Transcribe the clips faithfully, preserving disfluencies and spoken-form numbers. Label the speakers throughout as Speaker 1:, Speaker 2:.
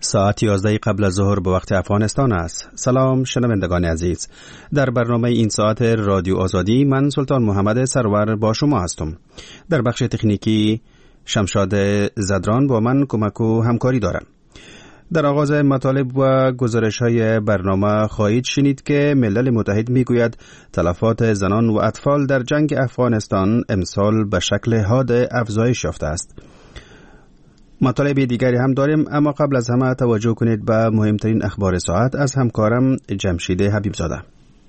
Speaker 1: ساعت یازده قبل از ظهر به وقت افغانستان است. سلام شنوندگان عزیز. در برنامه این ساعت رادیو آزادی من سلطان محمد سرور با شما هستم. در بخش تکنیکی شمشاد زدران با من کمک و همکاری دارم. در آغاز مطالب و گزارش‌های برنامه خواهید شنید که ملل متحد میگوید تلفات زنان و اطفال در جنگ افغانستان امسال به شکل حاد افزایش یافته است. مطالب دیگری هم داریم، اما قبل از همه توجه کنید به مهمترین اخبار ساعت از همکارم جمشید حبیبزاده.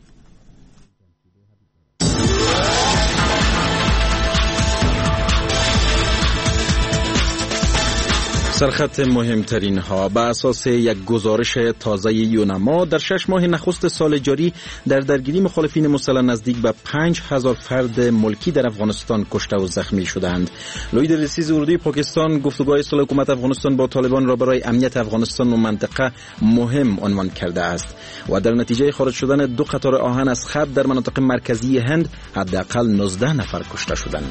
Speaker 2: سرخط مهمترین ها بر اساس یک گزارش تازه یونما در شش ماه نخست سال جاری در درگیری مخالفین مسلح نزدیک به پنج هزار فرد ملکی در افغانستان کشته و زخمی شدند. لوید رسیز اردوی پاکستان گفتگوهای صلح حکومت افغانستان با طالبان را برای امنیت افغانستان و منطقه مهم عنوان کرده است و در نتیجه خارج شدن دو قطار آهن از خط در مناطق مرکزی هند حداقل نوزده نفر کشته شدند.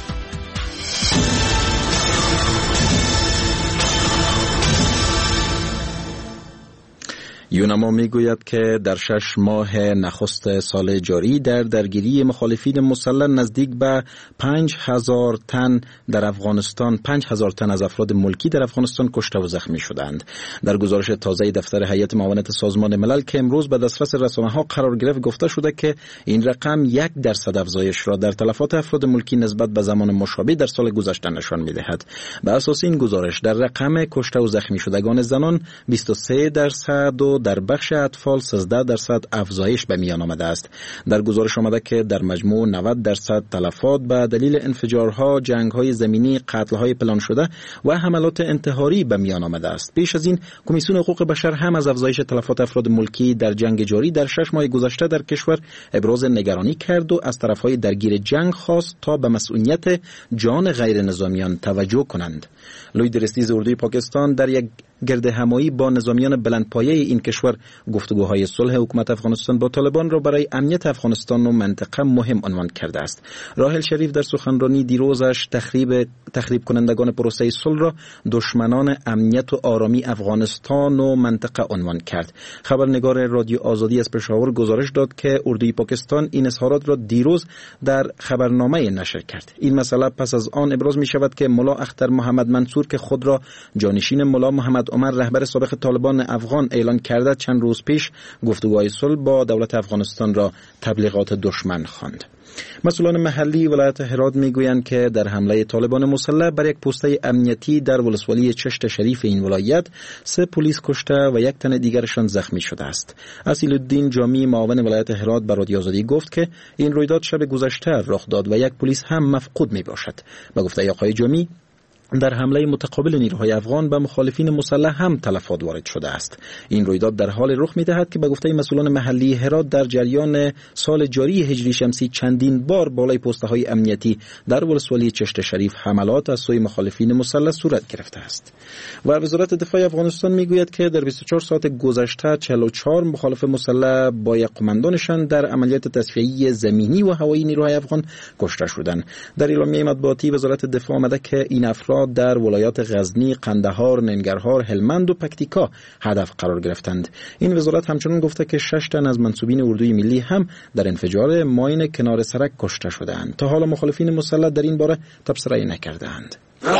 Speaker 2: یونما میگوید که در شش ماه نخست سال جاری در درگیری مخالفین مسلح نزدیک به پنج هزار تن در افغانستان پنج هزار تن از افراد ملکی در افغانستان کشته و زخمی شدند. در گزارش تازه دفتر هیئت معاونت سازمان ملل که امروز به دسترس رسانه‌ها قرار گرفت گفته شده که این رقم یک درصد افزایش را در تلفات افراد ملکی نسبت به زمان مشابه در سال گذشته نشان می‌دهد. به اساس این گزارش در رقم کشته و زخمی شدگان زنان بیست و سه درصد و در بخش اطفال سیزده درصد افزایش به میان آمده است. در گزارش آمده که در مجموع نود درصد تلفات به دلیل انفجارها، جنگ‌های زمینی، قتل‌های پلان شده و حملات انتحاری به میان آمده است. پیش از این کمیسیون حقوق بشر هم از افزایش تلفات افراد ملکی در جنگ جاری در شش ماه گذشته در کشور ابراز نگرانی کرد و از طرف‌های درگیر جنگ خواست تا به مسئولیت جان غیر نظامیان توجه کنند. لوید رسیز اردوی پاکستان در یک گرد همایی با نظامیان بلندپایه این کشور گفتگوهای صلح حکومت افغانستان با طالبان را برای امنیت افغانستان و منطقه مهم عنوان کرده است. راحل شریف در سخنرانی دیروزش تخریب تخریب کنندگان پروسه صلح را دشمنان امنیت و آرامی افغانستان و منطقه عنوان کرد. خبرنگار رادیو آزادی از پشاور گزارش داد که اردوی پاکستان این اظهارات را دیروز در خبرنامه نشر کرد. این مسئله پس از آن ابراز می شود که ملا اختر محمد منصور که خود را جانشین ملا محمد عمر رهبر سابق طالبان افغان اعلان کرده چند روز پیش گفتگوهای صلح با دولت افغانستان را تبلیغات دشمن خواند. مسئولان محلی ولایت هرات میگویند که در حمله طالبان مسلح بر یک پسته امنیتی در ولسوالی چشت شریف این ولایت سه پلیس کشته و یک تن دیگرشان زخمی شده است. اصیل الدین جامی معاون ولایت هرات به رادیو آزادی گفت که این رویداد شب گذشته رخ داد و یک پلیس هم مفقود می باشد. به گفته آقای جامی در حمله متقابل نیروهای افغان به مخالفین مسلح هم تلفات وارد شده است. این رویداد در حال رخ می‌دهد که به گفته مسئولان محلی هرات در جریان سال جاری هجری شمسی چندین بار بالای پست‌های امنیتی در ولسوالی چشت شریف حملات از سوی مخالفین مسلح صورت گرفته است. و وزارت دفاع افغانستان میگوید که در بیست و چهار ساعت گذشته چهل و چهار مخالف مسلح با یک قماندانشان در عملیات تصفیه‌ای زمینی و هوایی نیروهای افغان کشته شدند. در اعلامیه مطبوعاتی وزارت دفاع آمده که این افراد در ولایات غزنی، قندهار، ننگرهار، هلمند و پکتیکا هدف قرار گرفتند. این وزارت همچنین گفته که شش تن از منسوبین اردوی ملی هم در انفجار ماین کنار سرک کشته شدند. تا حالا مخالفین مسلح در این باره تبصره نکردند.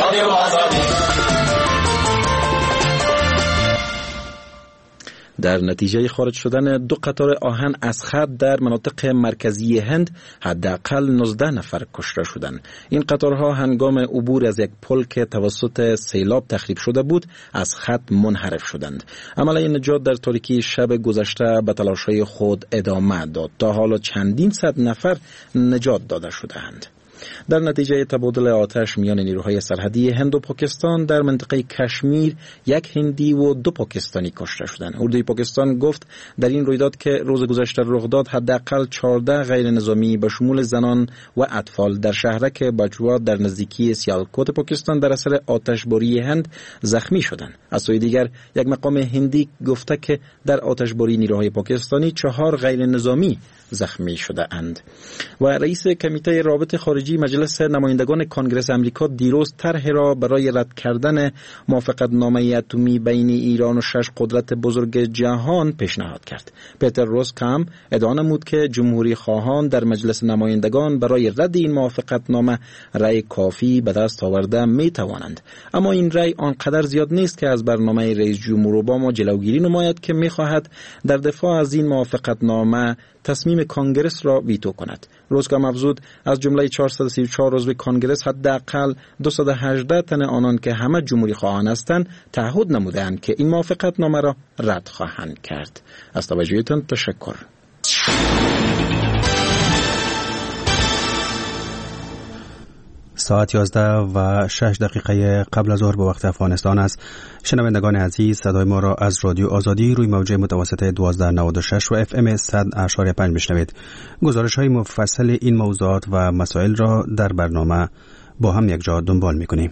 Speaker 2: در نتیجه خارج شدن دو قطار آهن از خط در مناطق مرکزی هند حداقل نوزده نفر کشته شدند. این قطارها هنگام عبور از یک پل که توسط سیلاب تخریب شده بود از خط منحرف شدند. عملیات نجات در تاریکی شب گذشته به تلاش‌های خود ادامه داد. تا حالا چندین صد نفر نجات داده شدند. در نتیجه تبادل آتش میان نیروهای سرحدی هند و پاکستان در منطقه کشمیر یک هندی و دو پاکستانی کشته شدند. اردوی پاکستان گفت در این رویداد که روز گذشته رخ داد حداقل چهارده غیر نظامی به شمول زنان و اطفال در شهرک باجوا در نزدیکی سیالکوت پاکستان در اثر آتشباری هند زخمی شدند. از سوی دیگر یک مقام هندی گفته که در آتشباری نیروهای پاکستانی چهار غیر نظامی زخمی شده اند. و رئیس کمیته رابطه خارجی خارجی مجلس نمایندگان کنگره امریکا دیروز طرح را برای رد کردن موافقتنامه اتمی بین ایران و شش قدرت بزرگ جهان پیشنهاد کرد. پیتر روزکم ادعا نمود که جمهوری خواهان در مجلس نمایندگان برای رد این موافقتنامه رأی کافی به دست آورده می توانند، اما این رأی آنقدر زیاد نیست که از برنامه رئیس جمهور اوباما جلوگیری نماید که می خواهد در دفاع از این موافقتنامه تصمیم کانگرس را ویتو کند. روزکم افزود از جمله چهارصد و سی و چهار عضو کانگرس حداقل دویست و هجده تن آنان که همه جمهوری خواهان هستند تعهد نمودند که این موافقتنامه را رد خواهند کرد. از توجهتان تشکر.
Speaker 1: ساعت یازده و شش دقیقه قبل از ظهر به وقت افغانستان است. شنوندگان عزیز، صدای ما را از رادیو آزادی روی موج متوسط دوازده نود و شش و اف ام صد اشاری پنج میشنوید. گزارش های مفصل این موضوعات و مسائل را در برنامه با هم یک جا دنبال میکنیم.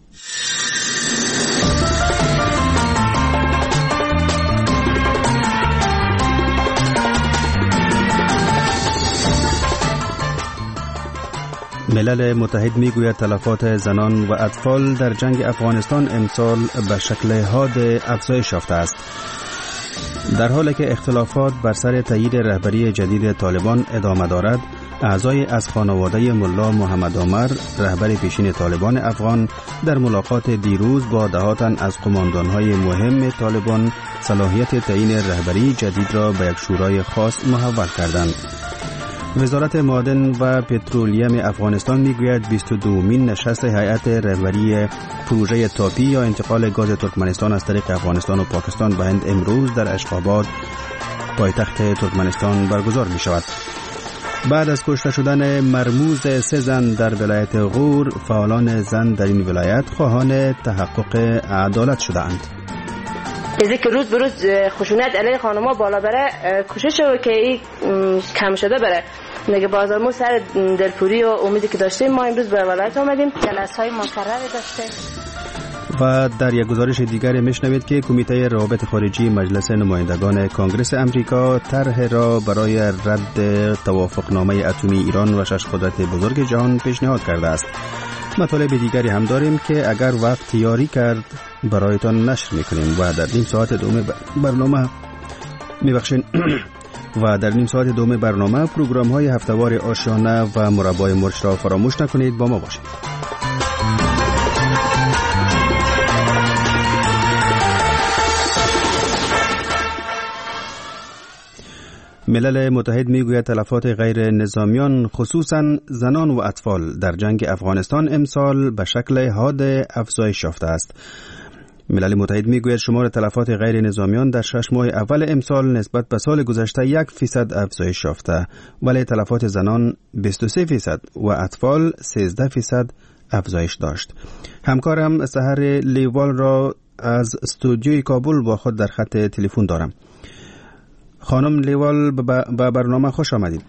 Speaker 1: ملل متحد میگوید تلفات زنان و اطفال در جنگ افغانستان امسال به شکل حاد افزایش یافته است. در حالی که اختلافات بر سر تایید رهبری جدید طالبان ادامه دارد، اعضای از خانواده ملا محمد عمر، رهبر پیشین طالبان افغان، در ملاقات دیروز با ده تن از قماندانهای مهم طالبان صلاحیت تعیین رهبری جدید را به یک شورای خاص محول کردند. وزارت معادن و پترولیم افغانستان میگوید بیست و دومین نشست هیئت رهبری پروژه تاپی یا انتقال گاز ترکمنستان از طریق افغانستان و پاکستان به هند امروز در اشخاباد پایتخت ترکمنستان برگزار می شود. بعد از کشته شدن مرموز سه زن در ولایت غور، فعالان زن در این ولایت خواهان تحقق عدالت شدند.
Speaker 3: از که روز به روز خشونت علیه خانم‌ها بالا بره، کوشش رو که این کم شده بره دیگه. بازار ما سر دلپوری و امیدی که داشتیم ما امروز به ولایت آمدیم، جلسه‌های مکرری داشتیم.
Speaker 1: و در یک گزارش دیگر میشنوید که کمیته روابط خارجی مجلس نمایندگان کنگره امریکا طرح را برای رد توافقنامه اتمی ایران و شش قدرت بزرگ جهان پیشنهاد کرده است. مطالب دیگری هم داریم که اگر وقت یاری کرد برایتان نشر میکنیم و در نیم ساعت دوم برنامه میبخشین و در نیم ساعت دوم برنامه پروگرام های هفتهوار آشیانه و مربای مرچ را فراموش نکنید. با ما باشید. ملل متحد میگوید تلفات غیر نظامیان خصوصا زنان و اطفال در جنگ افغانستان امسال به شکل حاد افزایش یافته است. ملل متحد میگوید شمار تلفات غیر نظامیان در شش ماه اول امسال نسبت به سال گذشته یک فیصد افزایش یافته، ولی تلفات زنان بیست و سه فیصد و اطفال سیزده فیصد افزایش داشت. همکارم سحر لیوال را از استودیوی کابل با خود در خط تلفن دارم. خانم لیوال به برنامه خوش آمدید.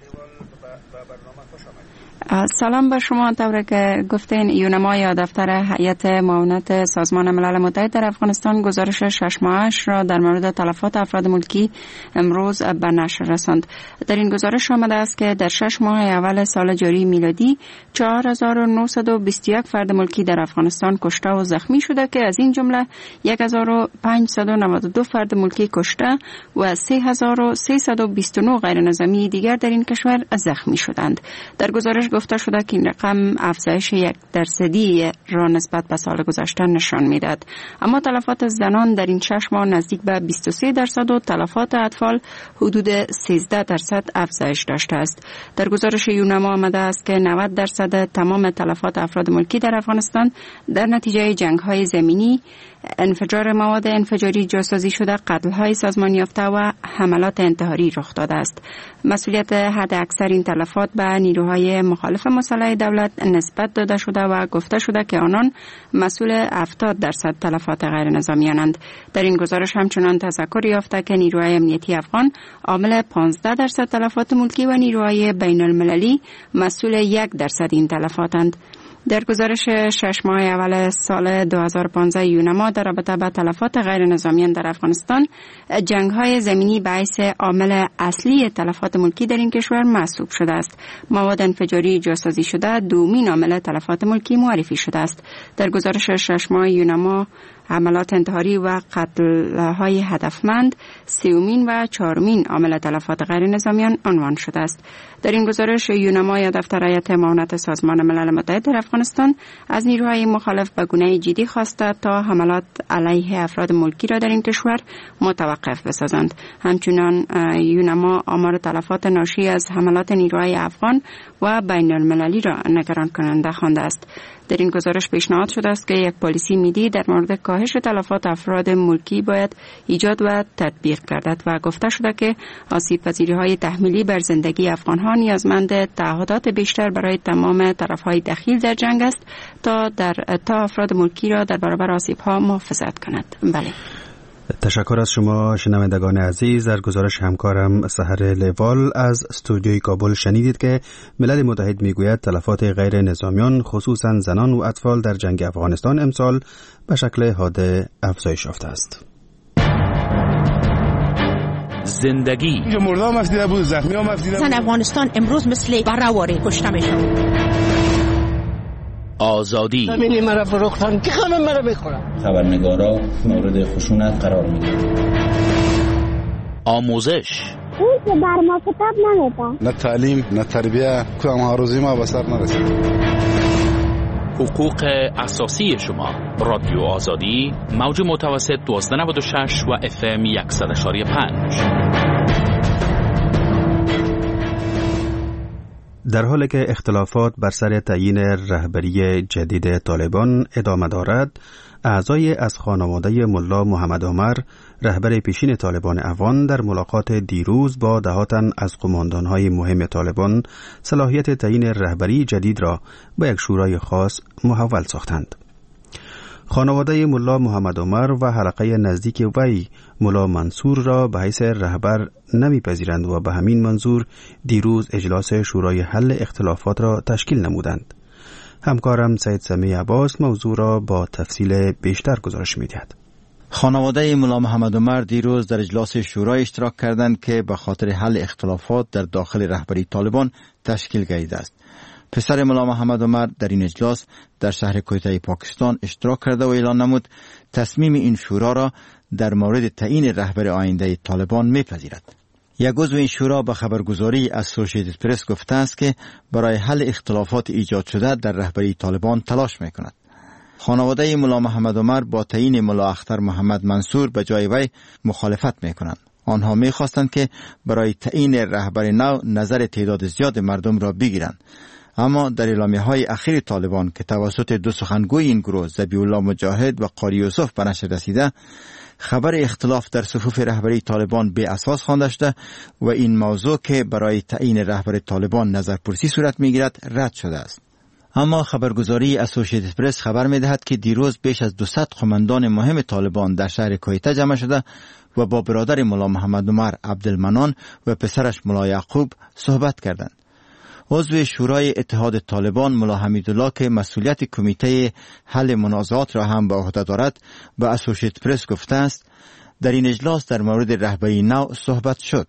Speaker 4: سلام بر شما. طوری که گفتین یونما یا دفتر هیئت معاونت سازمان ملل متحد در افغانستان گزارش شش ماهش را در مورد تلفات افراد ملکی امروز به نشر رساند. در این گزارش آمده است که در شش ماه اول سال جاری میلادی چهار هزار و نهصد و بیست و یک فرد ملکی در افغانستان کشته و زخمی شده که از این جمله یک هزار و پانصد و نود و دو فرد ملکی کشته و سه هزار و سیصد و بیست و نه غیر نظامی دیگر در این کشور زخمی شدند. در گزارش گفته شده که این رقم افزایش یک درصدی را نسبت به سال گذشته نشان میداد. اما تلفات زنان در این شش ماه نزدیک به بیست و سه درصد و تلفات اطفال حدود سیزده درصد افزایش داشته است. در گزارش یونما آمده است که نود درصد تمام تلفات افراد ملکی در افغانستان در نتیجه جنگ‌های زمینی، انفجار مواد انفجاری جاسازی شده، قتل‌های سازمان یافته و حملات انتحاری رخ داده است. مسئولیت حد اکثر این تلفات به نیروهای مخالف مسلح دولت نسبت داده شده و گفته شده که آنان مسئول هفتاد درصد تلفات غیر نظامیانند. در این گزارش همچنان تذکر یافته که نیروهای امنیتی افغان عامل پانزده درصد تلفات ملکی و نیروهای بین المللی مسئول یک درصد این تلفاتند. در گزارش شش ماه اول سال دو هزار و پانزده یونما در رابطه با تلفات غیر نظامیان در افغانستان، جنگ‌های زمینی باعث عامل اصلی تلفات ملکی در این کشور محسوب شده است. مواد انفجاری جاسازی شده دومین عامل تلفات ملکی معرفی شده است. در گزارش شش ماه یونما حملات انتحاری و قتل‌های هدفمند سومین و چهارمین عامل تلفات غیر نظامیان عنوان شده است. در این گزارش یونما یا دفتر هیئت معاونت سازمان ملل متحد در افغانستان از نیروهای مخالف به گونه جدی خواسته تا حملات علیه افراد ملکی را در این کشور متوقف بسازند. همچنان یونما آمار تلفات ناشی از حملات نیروهای افغان و بین المللی را نگران کننده خوانده است. در این گزارش پیشنهاد شده است که یک پالیسی ملی در مورد کاهش تلفات افراد ملکی باید ایجاد و تطبیق گردد و گفته شده که آسیب پذیری‌های تحمیلی بر زندگی افغان‌ها نیازمند تعهدات بیشتر برای تمام طرف‌های دخیل در جنگ است تا در تا افراد ملکی را در برابر آسیب‌ها محافظت کند. بله.
Speaker 1: تشکر از شما شنوندگان عزیز. در گزارش همکارم سحر لیوال از استودیوی کابل شنیدید که ملل متحد میگوید تلفات غیر نظامیان خصوصا زنان و اطفال در جنگ افغانستان امسال به شکل حاده افزایش یافته است.
Speaker 5: زندگی
Speaker 6: مردا مفیده بود، زخمی ها مفیده بود.
Speaker 7: زن افغانستان امروز مثل برهواره کشته میشن.
Speaker 5: آزادی
Speaker 8: زمینی مرا فروختن که همه مرا بخورن.
Speaker 9: خبرنگارا مورد خشونت قرار میدن.
Speaker 5: آموزش
Speaker 10: اون که بر ما کتاب نمیده.
Speaker 6: نه تعلیم نه تربیه که ما روزی ما به سر نرسید.
Speaker 5: حقوق اساسی شما. رادیو آزادی موج متوسط دوازده نود و شش و اف ام صد و پنج.
Speaker 1: در حالی که اختلافات بر سر تعیین رهبری جدید طالبان ادامه دارد، اعضای از خانواده ملا محمد عمر، رهبر پیشین طالبان افغان، در ملاقات دیروز با دهاتن از قماندانهای مهم طالبان صلاحیت تعیین رهبری جدید را با یک شورای خاص محول ساختند. خانواده ملا محمد عمر و حلقه نزدیک وی ملا منصور را به حیث رهبر نمیپذیرند و به همین منظور دیروز اجلاس شورای حل اختلافات را تشکیل نمودند. همکارم سید سمیع عباس موضوع را با تفصیل بیشتر گزارش می‌دهد.
Speaker 2: خانواده ملا محمد عمر دیروز در اجلاس شورای اشتراک کردند که به خاطر حل اختلافات در داخل رهبری طالبان تشکیل گردیده است. پسر ملا محمد عمر در این اجلاس در شهر کویته پاکستان اشتراک کرده و اعلان نمود تصمیم این شورا را در مورد تعیین رهبر آینده طالبان میپذیرد. یک عضو این شورا به خبرگزاری اسوسییتد پرس گفته است که برای حل اختلافات ایجاد شده در رهبری طالبان تلاش میکند. خانواده ملا محمد عمر با تعیین ملا اختر محمد منصور به جای وی مخالفت میکنند. آنها میخواستند که برای تعیین رهبر نو نظر تعداد زیاد مردم را بگیرند. اما در اعلامیه های اخیر طالبان که توسط دو سخنگوی این گروه ذبیح الله مجاهد و قاری یوسف به نشر رسیده، خبر اختلاف در صفوف رهبری طالبان بی اساس خوانده شده و این موضوع که برای تعیین رهبر طالبان نظرپرسی صورت میگیرد رد شده است. اما خبرگزاری اسوسییتد پرس خبر میدهد که دیروز بیش از دویست قماندان مهم طالبان در شهر کویته جمع شده و با برادر ملا محمد عمر عبدالمنان و پسرش ملا یعقوب صحبت کردند. عضو شورای اتحاد طالبان ملا حمیدالله که مسئولیت کمیته حل منازعات را هم به عهده دارد به اسوسییتد پرس گفته است در این اجلاس در مورد رهبری نو صحبت شد.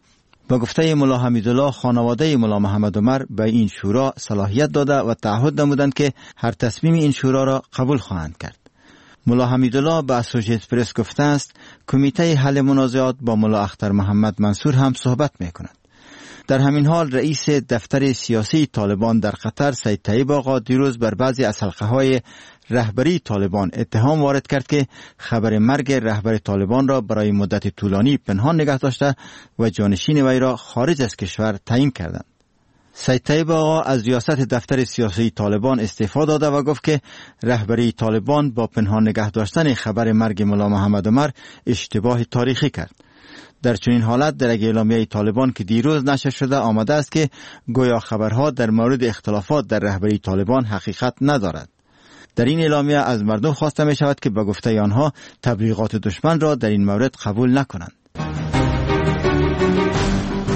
Speaker 2: با گفته ملا حمیدالله خانواده ملا محمد عمر به این شورا صلاحیت داده و تعهد نمودند که هر تصمیم این شورا را قبول خواهند کرد. ملا حمیدالله به اسوسییتد پرس گفته است کمیته حل منازعات با ملا اختر محمد منصور هم صحبت می‌کند. در همین حال رئیس دفتر سیاسی طالبان در قطر سید طیب آقا دیروز بر بعضی از حلقه‌های رهبری طالبان اتهام وارد کرد که خبر مرگ رهبر طالبان را برای مدت طولانی پنهان نگه داشته و جانشین وی را خارج از کشور تعیین کردند. سید طیب آقا از ریاست دفتر سیاسی طالبان استعفا داده و گفت که رهبری طالبان با پنهان نگه داشتن خبر مرگ ملا محمد عمر اشتباه تاریخی کرد. در چنین حالت در اعلامیه طالبان که دیروز نشر شده آمده است که گویا خبرها در مورد اختلافات در رهبری طالبان حقیقت ندارد. در این اعلامیه از مردم خواسته می شود که به گفته آنها تبلیغات دشمن را در این مورد قبول نکنند.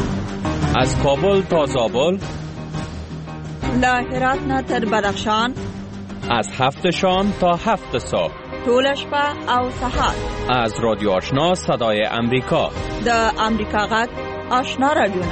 Speaker 5: از کابل تا زابل،
Speaker 7: له هرات نه تر بدخشان،
Speaker 11: از هفت شام تا هفت صبح،
Speaker 12: طول شپه او سهار.
Speaker 11: از رادیو آشنا صدای امریکا،
Speaker 12: د امریکا غږ آشنا رادیونا.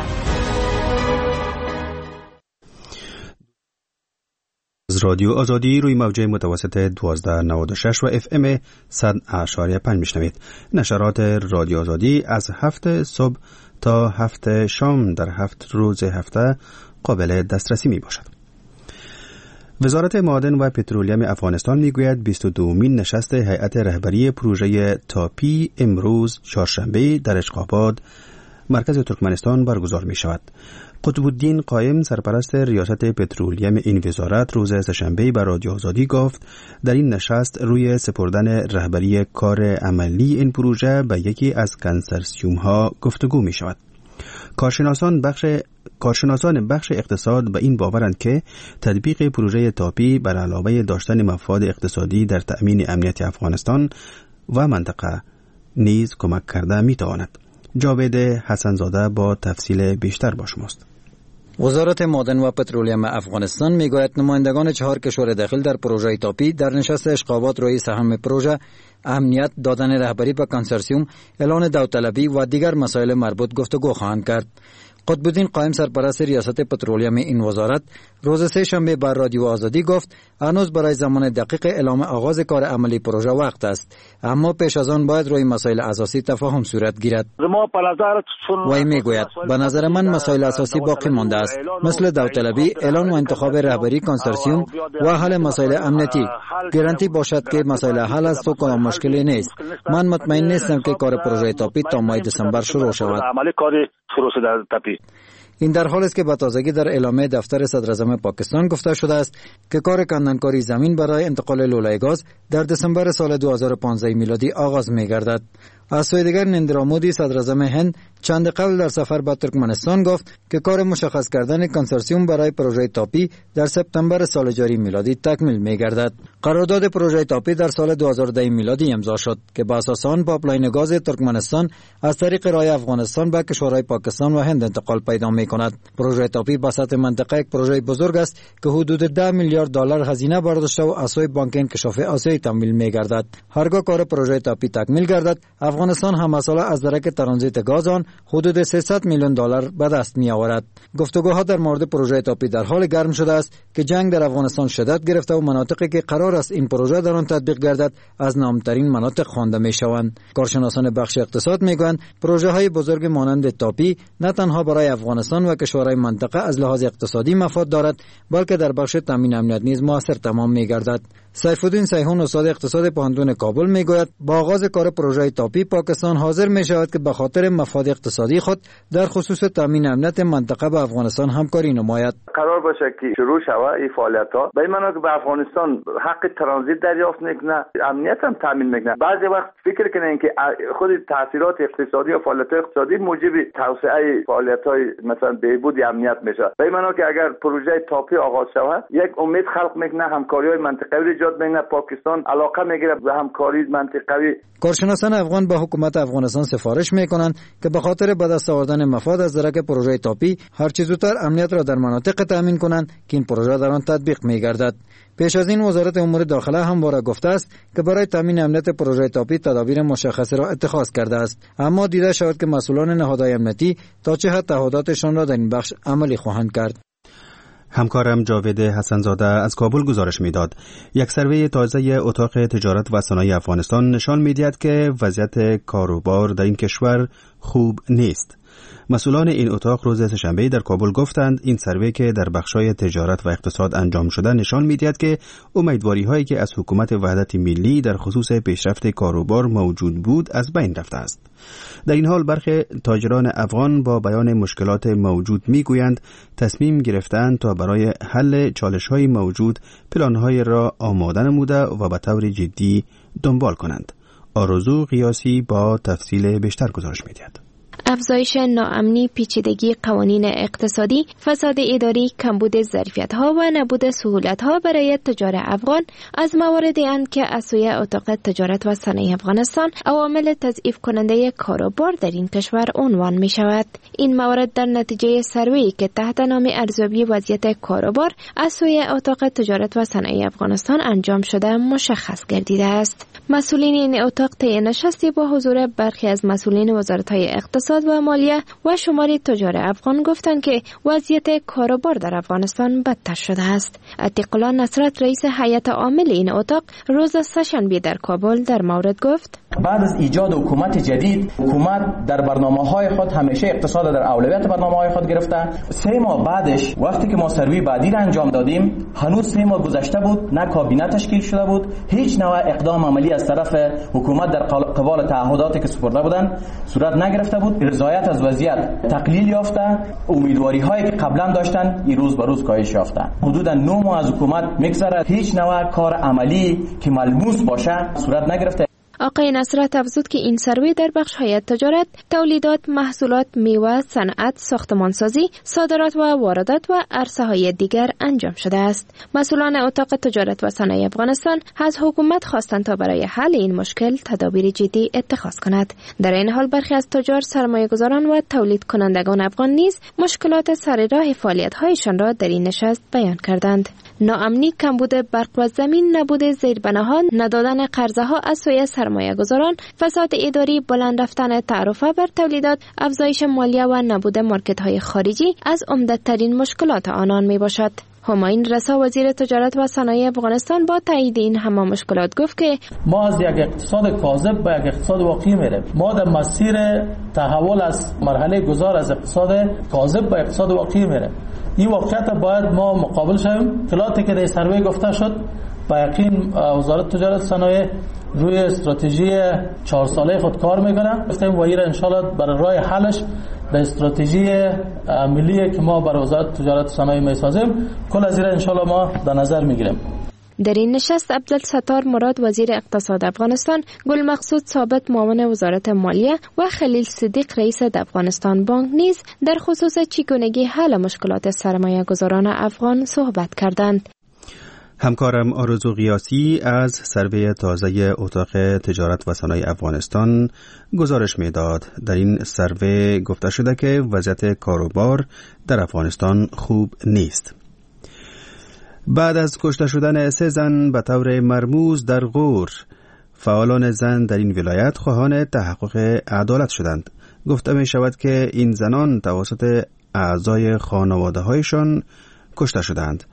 Speaker 1: از رادیو آزادی روی موجه متوسط دوازده نود و شش و اف ام صد اشاری پنج میشنوید. نشرات رادیو آزادی از هفت صبح تا هفت شام در هفت روز هفته قابل دسترسی می باشد. وزارت معادن و پترولیم افغانستان میگوید بیست و دومین نشست هیئت رهبری پروژه تاپی امروز چهارشنبه در اشقاباد مرکز ترکمنستان برگزار می شود. قطب الدین قائم سرپرست ریاست پترولیم این وزارت روز سه‌شنبه بر رادیو آزادی گفت در این نشست روی سپردن رهبری کار عملی این پروژه به یکی از کنسرسیوم ها گفتگو می شود. کارشناسان بخش کارشناسان بخش اقتصاد به این باورند که تطبیق پروژه تاپی بر علاوه داشتن مفاد اقتصادی در تأمین امنیت افغانستان و منطقه نیز کمک کرده می تواند. جاوید حسنزاده با تفصیل بیشتر با شماست.
Speaker 13: وزارت معادن و پترولیم افغانستان میگوید نمایندگان چهار کشور داخل در پروژه تاپی در نشست اشقابات روی سهم پروژه، اهمیت دادن رهبری به کنسرسیوم، اعلان داوطلبی و دیگر مسائل مربوط گفتگو خواهند کرد. قطب الدین قائم سرپرست ریاست پترولیم این وزارت روز سه شنبه بر رادیو آزادی گفت هنوز برای زمان دقیق اعلام آغاز کار عملی پروژه وقت است، اما پیش از آن باید روی مسائل اساسی تفاهم صورت گیرد. وی میگوید به نظر من مسائل اساسی باقی مانده است، مثل داوطلبی، اعلان و انتخاب رهبری کنسرسیوم و حل مسائل امنیتی. گارانتی باشد که مسائل حل است و کدام مشکلی نیست. من مطمئن نیستم که کار پروژه تاپی تا ماه دسامبر شروع شود. این در حالی است که به تازگی در اعلامیه دفتر صدراعظم پاکستان گفته شده است که کار کندنکاری زمین برای انتقال لوله گاز در دسامبر سال دو هزار و پانزده میلادی آغاز می‌گردد. از سوی دیگر نریندرا مودی صدراعظم هند چند قبل در سفر به ترکمنستان گفت که کار مشخص کردن کنسرسیوم برای پروژه تاپی در سپتامبر سال جاری میلادی تکمیل می‌گردد. قرارداد پروژه تاپی در سال دو هزار و ده میلادی امضا شد که بر اساس آن پایپلاین گاز ترکمنستان از طریق راه افغانستان به کشورهای پاکستان و هند انتقال پیدا می‌کند. پروژه تاپی به سطح منطقه یک پروژه بزرگ است که حدود ده میلیارد دلار هزینه برداشته و از سوی بانک انکشاف آسیایی تمویل می‌گردد. هرگاه کار پروژه تاپی تکمیل گردد، افغانستان هم مسئله از درک ترانزیت گاز آن حدود سیصد میلیون دلار به دست می آورد. گفتگوها در مورد پروژه تاپی در حال گرم شده است که جنگ در افغانستان شدت گرفته و مناطقی که قرار است این پروژه در آن تطبیق گردد از نامترین مناطق خوانده می شوند. کارشناسان بخش اقتصاد می گویند پروژه های بزرگ مانند تاپی نه تنها برای افغانستان و کشورهای منطقه از لحاظ اقتصادی مفاد دارد، بلکه در بخش تامین امنیت نیز موثر تمام می گردد. سیف الدین سیحون استاد اقتصاد پوهنتون کابل میگوید با آغاز کار پروژه تاپی پاکستان حاضر می شود که به خاطر مفاد اقتصادی خود در خصوص تامین امنیت منطقه با افغانستان همکاری نماید.
Speaker 14: قرار باشه که شروع شود این فعالیت‌ها به این معنی که به افغانستان حق ترانزیت دریافت میکنه، امنیت هم تامین میکنه. بعضی وقت فکر کنین که خود تاثیرات اقتصادی و فعالیت‌های اقتصادی موجب توسعه فعالیت‌های مثلا بهبود امنیت میشه. به این معنی که اگر پروژه تاپی آغاز شود یک امید خلق میکنه، همکاری‌های منطقه‌ای ایجاد میکنه، پاکستان علاقه میگیره به همکاری منطقه‌ای.
Speaker 13: کارشناسان افغان به حکومت افغانستان سفارش میکنند که به خاطر به دست آوردن مفاد از درک پروژه تاپی هر چه زودتر امنیت را در مناطق تامین کنند که این پروژه در آن تطبیق میگردد. پیش از این وزارت امور داخله همواره گفته است که برای تامین امنیت پروژه تاپی تدابیر مشخصی را اتخاذ کرده است، اما دیده شود که مسئولان نهادهای امنیتی تا چه حد تعهداتشان را در این بخش عملی خواهند کرد.
Speaker 1: همکارم جاوید حسنزاده از کابل گزارش میداد. یک سروی تازه اتاق تجارت و صنایع افغانستان نشان میدهد که وضعیت کاروبار در این کشور خوب نیست. مسئولان این اتاق روز سه‌شنبه در کابل گفتند این سروی که در بخش‌های تجارت و اقتصاد انجام شده نشان می‌دهد که امیدواری‌هایی که از حکومت وحدت ملی در خصوص پیشرفت کاروبار موجود بود از بین رفته است. در این حال برخی تاجران افغان با بیان مشکلات موجود می‌گویند تصمیم گرفتند تا برای حل چالش‌های موجود پلان‌های را آماده نموده و به طور جدی دنبال کنند. آرزو قیاسی با تفصیل بیشتر گزارش می‌دهد.
Speaker 15: افزایش ناامنی، پیچیدگی قوانین اقتصادی، فساد اداری، کمبود ظرفیت‌ها و نبود سهولت‌ها برای تجار افغان از مواردی اند که از سوی اتاق تجارت و صنایع افغانستان عوامل تضعیف کننده کاروبار در این کشور عنوان می شود. این موارد در نتیجه سروی که تحت نام ارزیابی وضعیت کاروبار از سوی اتاق تجارت و صنایع افغانستان انجام شده مشخص گردیده است. مسئولین این اتاق طی نشستی با حضور برخی از مسئولین وزارت‌های اقتصاد و مالیه و شماری تجار افغان گفتند که وضعیت کاروبار در افغانستان بدتر شده است. عتیق الله نصرت رئیس هیئت عامل این اتاق روز سه‌شنبه در کابل در مورد گفت:
Speaker 16: بعد از ایجاد حکومت جدید، حکومت در برنامه‌های خود همیشه اقتصاد در اولویت برنامه‌های خود گرفته. سه ماه بعدش وقتی که ما سروی بعدی را انجام دادیم، هنوز سه ماه گذشته بود، نه کابینه تشکیل شده بود، هیچ نوع اقدام عملی از طرف حکومت در قبال تعهداتی که سپرده بودند صورت نگرفته بود. رضایت از وضعیت تقلیل یافته، امیدواری‌هایی که قبلا داشتن این روز به روز کاهش یافته. حدود نه ماه از حکومت میگذره، هیچ نوع کار عملی که ملموس باشه صورت نگرفته.
Speaker 15: آقای نصرت افزود که این سروی در بخش‌های تجارت، تولیدات، محصولات، میوه، صنعت، ساختمانسازی، صادرات و واردات و عرصه‌های دیگر انجام شده است. مسئولان اتاق تجارت و صنایع افغانستان از حکومت خواستند تا برای حل این مشکل تدابیر جدی اتخاذ کند. در این حال برخی از تجار، سرمایه‌گذاران و تولید کنندگان افغان نیز مشکلات سر راه فعالیت‌هایشان را در این نشست بیان کردند. ناامنی، کمبود برق و زمین، نبود زیربناها، ندادن قرضه‌ها از سوی سرمایه‌گذاران، فساد اداری، بلند رفتن تعرفه بر تولیدات، افزایش مالیه و نبود مارکت‌های خارجی از عمده‌ترین مشکلات آنان میباشد. همایون رسا وزیر تجارت و صنایع افغانستان با تایید این همه مشکلات گفت که
Speaker 17: ما از یک اقتصاد کاذب به یک اقتصاد واقعی میریم. ما در مسیر تحول از مرحله گذار از اقتصاد کاذب به اقتصاد واقعی میریم. این واقعیت باید ما مقابل شویم. اطلاعاتی که در سروی گفته شد، با یقین وزارت تجارت و صنایع روی استراتژی چهار ساله خود کار میکنه. گفتیم و این ان شاء الله برای راه حلش به استراتژی ملی که ما برای وزارت تجارت و صنایع میسازیم، کل از این ان شاء الله ما در نظر میگیریم.
Speaker 15: در این نشست عبدالستار مراد وزیر اقتصاد افغانستان، گل مقصود ثابت معاون وزارت مالیه و خلیل صدیق رئیس افغانستان بانک نیز در خصوص چگونگی حل مشکلات سرمایه گذاران افغان صحبت کردند.
Speaker 1: همکارم آرزو قیاسی از سروی تازه اتاق تجارت و صنایع افغانستان گزارش میداد. در این سروی گفته شده که وضعیت کاروبار در افغانستان خوب نیست. بعد از کشته شدن سه زن به طور مرموز در غور، فعالان زن در این ولایت خواهان تحقق عدالت شدند. گفته می شود که این زنان توسط اعضای خانواده هایشان کشته شدند.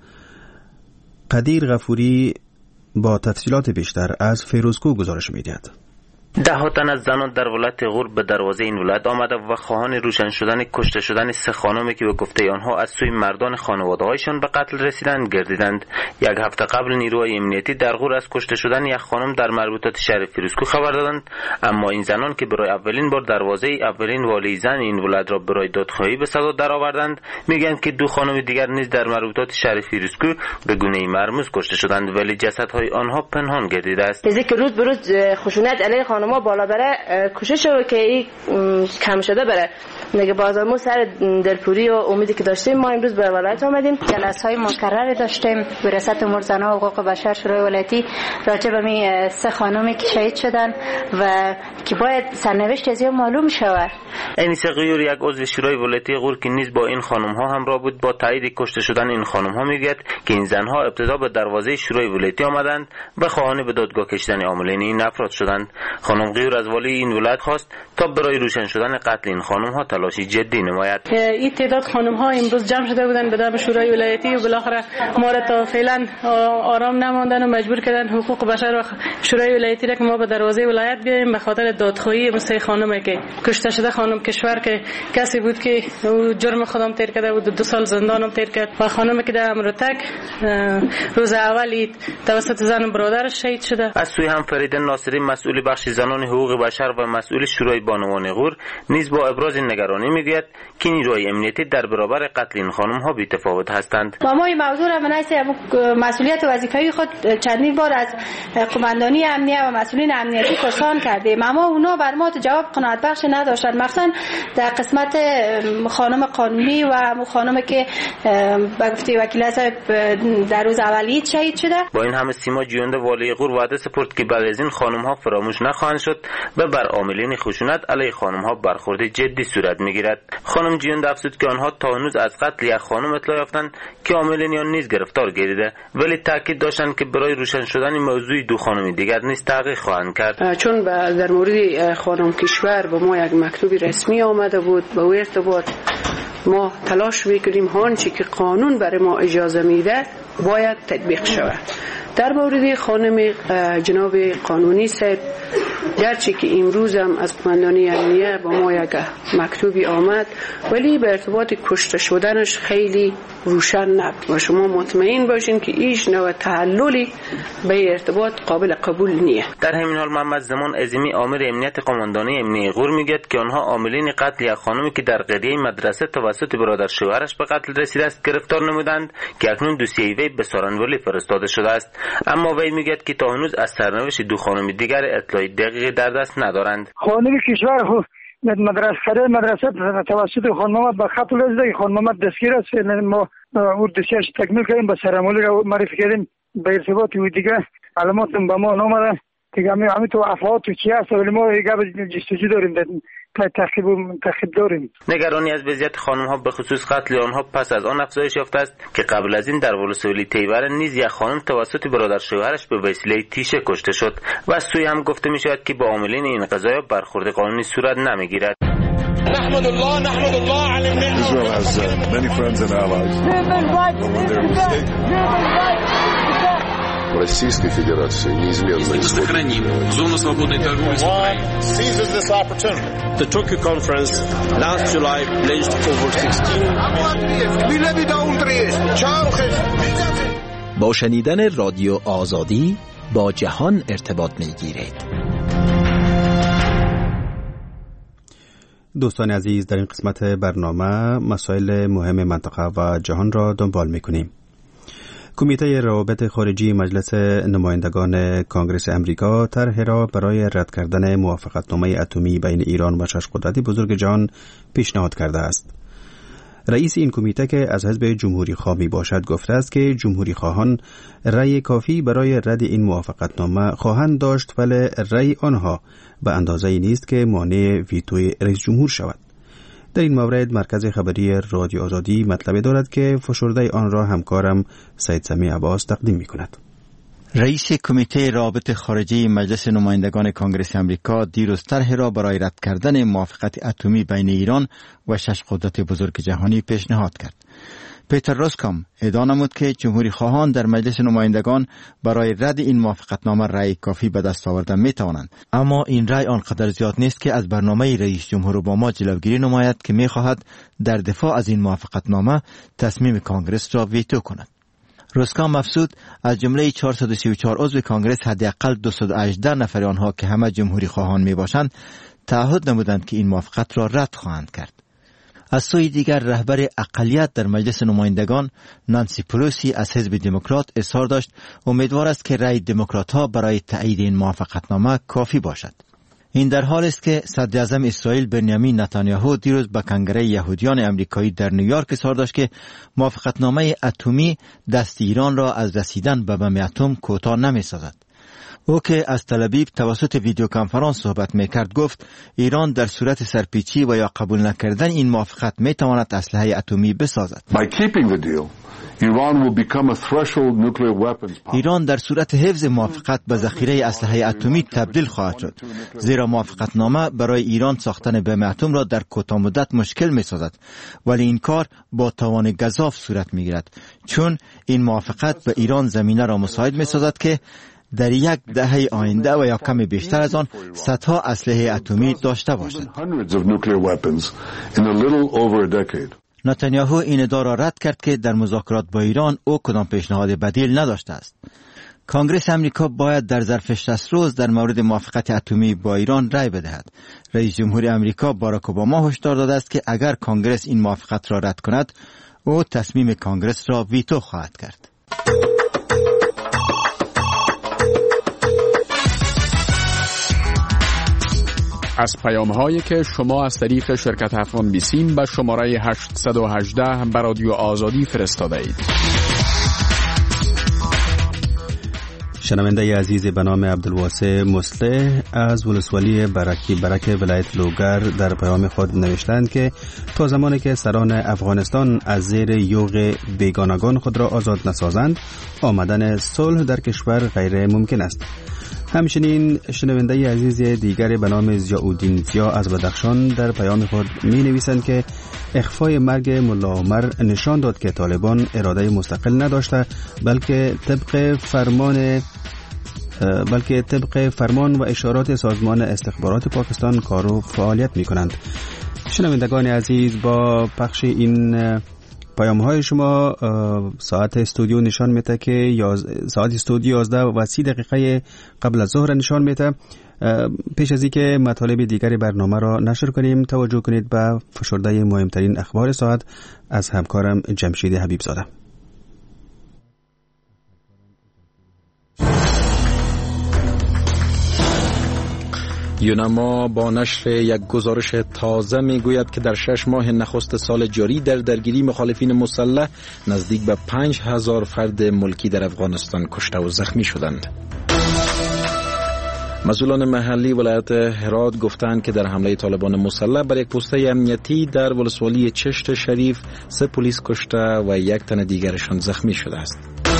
Speaker 1: قدیر غفوری با تفصیلات بیشتر از فیروزکو گزارش می‌دهد.
Speaker 18: ده ها تن از زنان در ولایت غور به دروازه این ولایت آمده و خواهان روشن شدن کشته شدن سه خانمی که به گفته آنها از سوی مردان خانواده‌هایشان به قتل رسیدند گردیدند. یک هفته قبل نیروهای امنیتی در غور از کشته شدن یک خانم در مربوطات شهر فیروزکو خبر دادند، اما این زنان که برای اولین بار دروازه اولین والی زن این ولایت را برای دادخواهی به صدا درآوردند، میگویند که دو خانم دیگر نیز در مربوطات شهر فیروزکو به گونه‌ای مرموز کشته شدند، ولی جسدهای آنها پنهان گردیده است.
Speaker 3: که روز به روز خشونت علیه خانم‌ها بالا بره، کوشش رو که این کم شده بره. نگه بازارمو سر دلپوری و امیدی که داشتیم، ما امروز به ولایت آمدیم،
Speaker 19: جلسه‌های مکرر داشتیم. ریاست امور زنان و حقوق بشر شورای ولایتی راجع به می سه خانمی که شهید شدن و که باید سرنوشت از معلوم شود.
Speaker 18: انیس غیور، یک عضو شورای ولایتی غور که نیز با این خانم‌ها همراه بود، با تایید کشته شدن این خانم‌ها میگوید که این زن‌ها ابتدا به دروازه شورای ولایتی آمدند و خواهان به دادگاه کشیدن عاملین این افراد شدند. خانم غیور از والی این ولایت خواست تا برای روشن شدن قتل این خانم‌ها تلاشی جدی نماید.
Speaker 20: این تعداد خانم‌ها امروز جمع شده بودند به در شورای ولایتی و بالاخره ما را تا فعلا آرام نماندن و مجبور کردن حقوق بشر و شورای ولایتی را که ما به دروازه ولایت بیاییم به خاطر دادخواهی سه خانمی که کشته شده. خانم کشور که کسی بود که جرم خودم تیر کرده بود، دو سال زندانم تیر کرد، و خانمی که در امروتک روز اول توسط زن برادرش شهید شده.
Speaker 18: از سوی هم فرید ناصری مسئول بخش زنان حقوق بشر و مسئول شورای بانوان غور نیز با ابراز نگرانی میگوید که نیروهای امنیتی در برابر قتل این خانم ها بی‌تفاوت هستند.
Speaker 21: ما ما این موضوع را مناسب مسئولیت وظیفه‌ای خود چندین بار از قماندانی امنیه و مسئولین امنیتی پرسان کردیم، اما اونا بر ما جواب قناعت بخش نداشتند، مخصوصا در قسمت خانم قانونی و خانم که به گفته وکیل صاحب در روز اولیه شهید شده.
Speaker 18: با این همه سیما جوینده والی غور وعده سپرد که بعد از این خانم ها فراموش نخواهند شد و بر عاملین خشونت علیه خانم ها برخورد جدی صورت میگیرد. خانم جوینده افزود که آنها تا هنوز از قتل یک خانم اطلاع یافتند که عاملین آن نیز گرفتار گردیده، ولی تاکید داشتند که برای روشن شدن موضوع دو خانم دیگر نیز تحقیق خواهند کرد.
Speaker 22: چون در مورد خانم کشور به ما یک مکتوب رسمی آمده بود، به او ارتباط ما تلاش میکنیم هانچی که قانون برای ما اجازه میده باید تطبیق شود. در مورد خانم جناب قانونی صاحب، گرچه که امروز هم از قماندانی امنیه با ما یک مکتوبی آمد، ولی به ارتباط کشته شدنش خیلی روشن نبود و شما مطمئن باشین که هیچ نوع تحللی به ارتباط قابل قبول نیه.
Speaker 18: در همین حال محمد زمان عظیمی آمر امنیت قماندانی امنیه غور میگه که آنها عاملین قتل یک خانمی که در قریه مدرسه توسط برادر شوهرش به قتل رسیده است گرفتار نمودند که اکنون دوسیه وی به سارنولی فرستاده شده است، اما وی میگه که تا هنوز از سرنوشت دو خانم دیگر اطلاع دقیقی در دست ندارند.
Speaker 23: خانم کشور مدرسه مدرسه توسط خانم محمد به قتل رسیده، خانم محمد دستگیر است. ما او دوسیه‌اش تکمیل کردیم، به سرنولی را معرفی کردیم، به ارتباط او دیگه علامات به ما نامده دیگه. همین همین تو افعال تو چی هست، ولی ما دیگه جستجو داریم، تحقیق تحقیق داریم.
Speaker 18: نگرانی از وضعیت خانم ها به خصوص قتل آنها پس از آن افزایش یافته است که قبل از این در ولسوالی تیبر نیز یک خانم توسط برادر شوهرش به وسیله تیشه کشته شد و از سوی هم گفته می شود که با عاملین این قضایا برخورد قانونی صورت نمیگیرد.
Speaker 24: نحمد الله نحمد الله على النعمة. Israel has uh, many friends and allies.
Speaker 25: Российской Федерации неизменно
Speaker 26: сохраним зону свободной торговли с Украиной.
Speaker 24: Seizes this opportunity.
Speaker 27: The Tokyo conference last July pledged over sixteen
Speaker 28: با شنیدن رادیو آزادی با جهان ارتباط می‌گیرید.
Speaker 1: دوستان عزیز، در این قسمت برنامه مسائل مهم منطقه و جهان را دنبال می‌کنیم. کمیته روابط خارجی مجلس نمایندگان کانگرس امریکا طرحی را برای رد کردن موافقتنامه اتمی بین ایران و شش قدرت بزرگ جهان پیشنهاد کرده است. رئیس این کمیته که از حزب جمهوری خواه می باشد گفته است که جمهوری خواهان رأی کافی برای رد این موافقتنامه خواهند داشت، ولی رأی آنها به اندازه‌ای نیست که مانع ویتوی رئیس جمهور شود. در این مورد مرکز خبری رادیو آزادی مطلبی دارد که فشرده آن را همکارم سید سمی عباس تقدیم می کند.
Speaker 29: رئیس کمیته روابط خارجی مجلس نمایندگان کانگرس امریکا دیروز طرحی را برای رد کردن موافقت اتمی بین ایران و شش قدرت بزرگ جهانی پیشنهاد کرد. پیتر روسکام ادعا نمود که جمهوری خواهان در مجلس نمایندگان برای رد این موافقتنامه رأی کافی به دست آوردن می توانند، اما این رأی آنقدر زیاد نیست که از برنامه رئیس جمهور اوباما جلوگیری نماید که می خواهد در دفاع از این موافقتنامه تصمیم کانگرس را ویتو کند. روسکام افزود از جمله چهارصد و سی و چهار عضو کانگرس حداقل دویست و هجده نفر آنها که همه جمهوری خواهان می باشند تعهد نمودند که این موافقت را رد خواهند کرد. از سوی دیگر رهبر اقلیت در مجلس نمایندگان نانسی پلوسی از حزب دموکرات اظهار داشت امیدوار است که رأی دموکرات‌ها برای تایید این موافقتنامه کافی باشد. این در حالی است که صدر اعظم اسرائیل بنیامین نتانیاهو دیروز به کنگره یهودیان امریکایی در نیویورک اظهار داشت که موافقتنامه اتمی دست ایران را از رسیدن به بم اتم کوتاه نمی‌سازد. او که از تل‌آویو توسط ویدیو کنفرانس صحبت می‌کرد گفت ایران در صورت سرپیچی و یا قبول نکردن این موافقت می‌تواند اسلحه اتمی بسازد. ایران در صورت حفظ موافقت به ذخیره اسلحه اتمی تبدیل خواهد شد، زیرا موافقتنامه برای ایران ساختن بم اتم را در کوتاه مدت مشکل می‌سازد، ولی این کار با توان گزاف صورت می‌گیرد، چون این موافقت به ایران زمینه را مساعد می‌سازد که در یک دهه آینده و یا کمی بیشتر از آن صدها اسلحه اتمی داشته باشد. نتانیاهو این ادعا را رد کرد که در مذاکرات با ایران او کدام پیشنهاد بدیل نداشته است. کنگره امریکا باید در ظرف شصت روز در مورد موافقت اتمی با ایران رای بدهد. رئیس جمهور امریکا باراک اوباما هشدار داده است که اگر کنگره این موافقت را رد کند، او تصمیم کنگره را ویتو خواهد کرد.
Speaker 2: از پیام هایی که شما از طریق شرکت افغان بیسیم به شماره هشتصد و هجده به رادیو آزادی فرستاده اید.
Speaker 1: شنونده عزیز به نام عبدالواسع مصلح از ولسوالی برکی برک ولایت لوگر در پیام خود نوشتند که تا زمانی که سران افغانستان از زیر یوغ بیگانگان خود را آزاد نسازند، آمدن صلح در کشور غیر ممکن است. همچنین شنونده عزیز دیگر به نام ضیاءالدین ضیا از بدخشان در پیام خود می نویسند که اخفای مرگ ملا عمر نشان داد که طالبان اراده مستقل نداشته، بلکه طبق فرمان بلکه طبق فرمان و اشارات سازمان استخبارات پاکستان کار و فعالیت می کنند. شنوندگان عزیز، با پخش این پیام های شما ساعت استودیو نشان میده که ساعت استودیو یازده و سی دقیقه قبل از ظهر نشان میده. پیش از اینکه مطالب دیگری برنامه را نشر کنیم، توجه کنید به فشرده مهمترین اخبار ساعت از همکارم جمشید حبیب زاده.
Speaker 4: یونما با نشر یک گزارش تازه میگوید که در شش ماه نخست سال جاری در درگیری مخالفین مسلح نزدیک به پنج هزار فرد ملکی در افغانستان کشته و زخمی شدند. مسئولان محلی ولایت هرات گفتند که در حمله طالبان مسلح بر یک پسته امنیتی در ولسوالی چشت شریف سه پلیس کشته و یک تن دیگرشان زخمی شده است.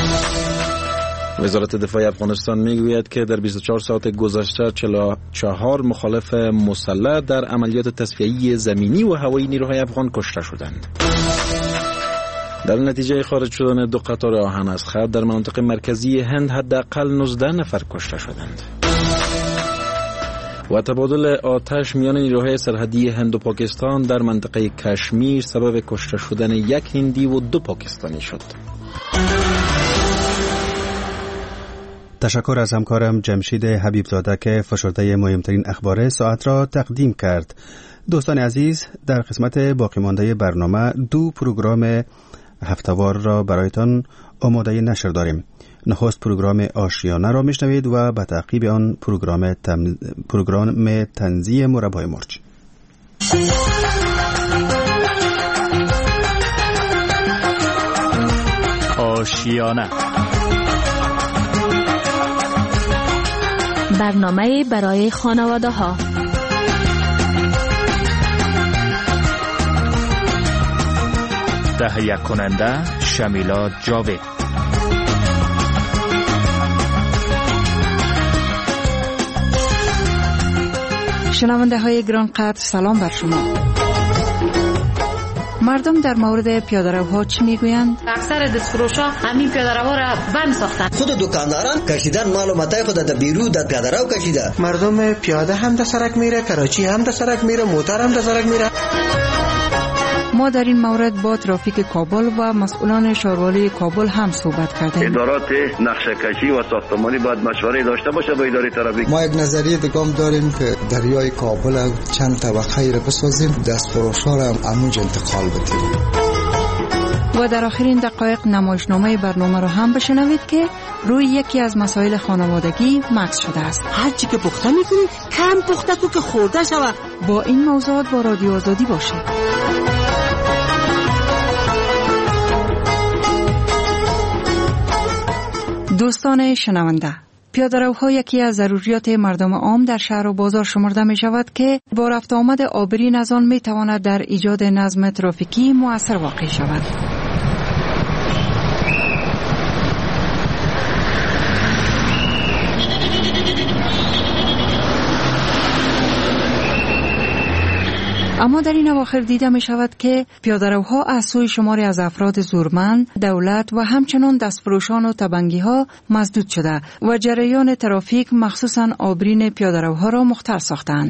Speaker 4: وزارت دفاع افغانستان میگوید که در بیست و چهار ساعت گذشته چهل و چهار مخالف مسلح در عملیات تصفیه‌ای زمینی و هوایی نیروهای افغان کشته شدند. در نتیجه خارج شدن دو قطار آهن از خط در مناطق مرکزی هند حداقل نوزده نفر کشته شدند. و تبادل آتش میان نیروهای سرحدی هند و پاکستان در منطقه کشمیر سبب کشته شدن یک هندی و دو پاکستانی شد.
Speaker 1: تشکر از همکارم جمشید حبیب زاده که فشرده مهمترین اخبار ساعت را تقدیم کرد. دوستان عزیز، در قسمت باقی مانده برنامه دو پروگرام هفته‌وار را برایتان آماده نشر داریم. نخست پروگرام آشیانه را میشنوید و به تعقیب آن پروگرام تم... پروگرام تنزیه مربای مرج.
Speaker 5: آشیانه،
Speaker 6: برنامه برای خانواده ها.
Speaker 5: تهیه کننده شمیلا جاوید.
Speaker 7: شنونده های گران قدر، سلام بر شما. مردم در مورد پیاده‌روها چی میگویند؟
Speaker 8: اکثر دستفروشا همین پیاده‌روها را بند ساختن.
Speaker 9: خود دکانداران کشیدن مال و متاع خود در بیرو در پیاده‌رو کشیده.
Speaker 10: مردم پیاده هم در سرک میره، کراچی هم در سرک میره، موتر هم در سرک میره.
Speaker 7: ما در این مورد با ترافیک کابل و مسئولان شهروالی کابل هم صحبت کردیم.
Speaker 14: ادارات نقشه کشی و ساختمانی باید مشوره داشته باشه با اداره ترافیک.
Speaker 11: ما یک نظریه دیگه داریم که دریای کابل چند طبقه را بسازیم، دستفروش‌ها را هم همونجا انتقال بدیم.
Speaker 7: و در آخرین دقایق نمایشنامه برنامه را هم بشنوید که روی یکی از مسائل خانوادگی مکث شده است.
Speaker 30: هر چی که پخته می‌کنی کم پخته کو که خورده شود.
Speaker 7: با این موضوعات با رادیو آزادی باشید. دوستان شنونده، پیاده‌روها یکی از ضروریات مردم عام در شهر و بازار شمرده می شود که با رفت آمد آبرین از آن می تواند در ایجاد نظم ترافیکی مؤثر واقع شود. اما در این اواخر دیده می شود که پیاده‌روها از سوی شماری از افراد زورمند، دولت و همچنان دستفروشان و تبنگی ها مسدود شده و جریان ترافیک مخصوصاً آبرین پیاده‌روها را مختل ساختند.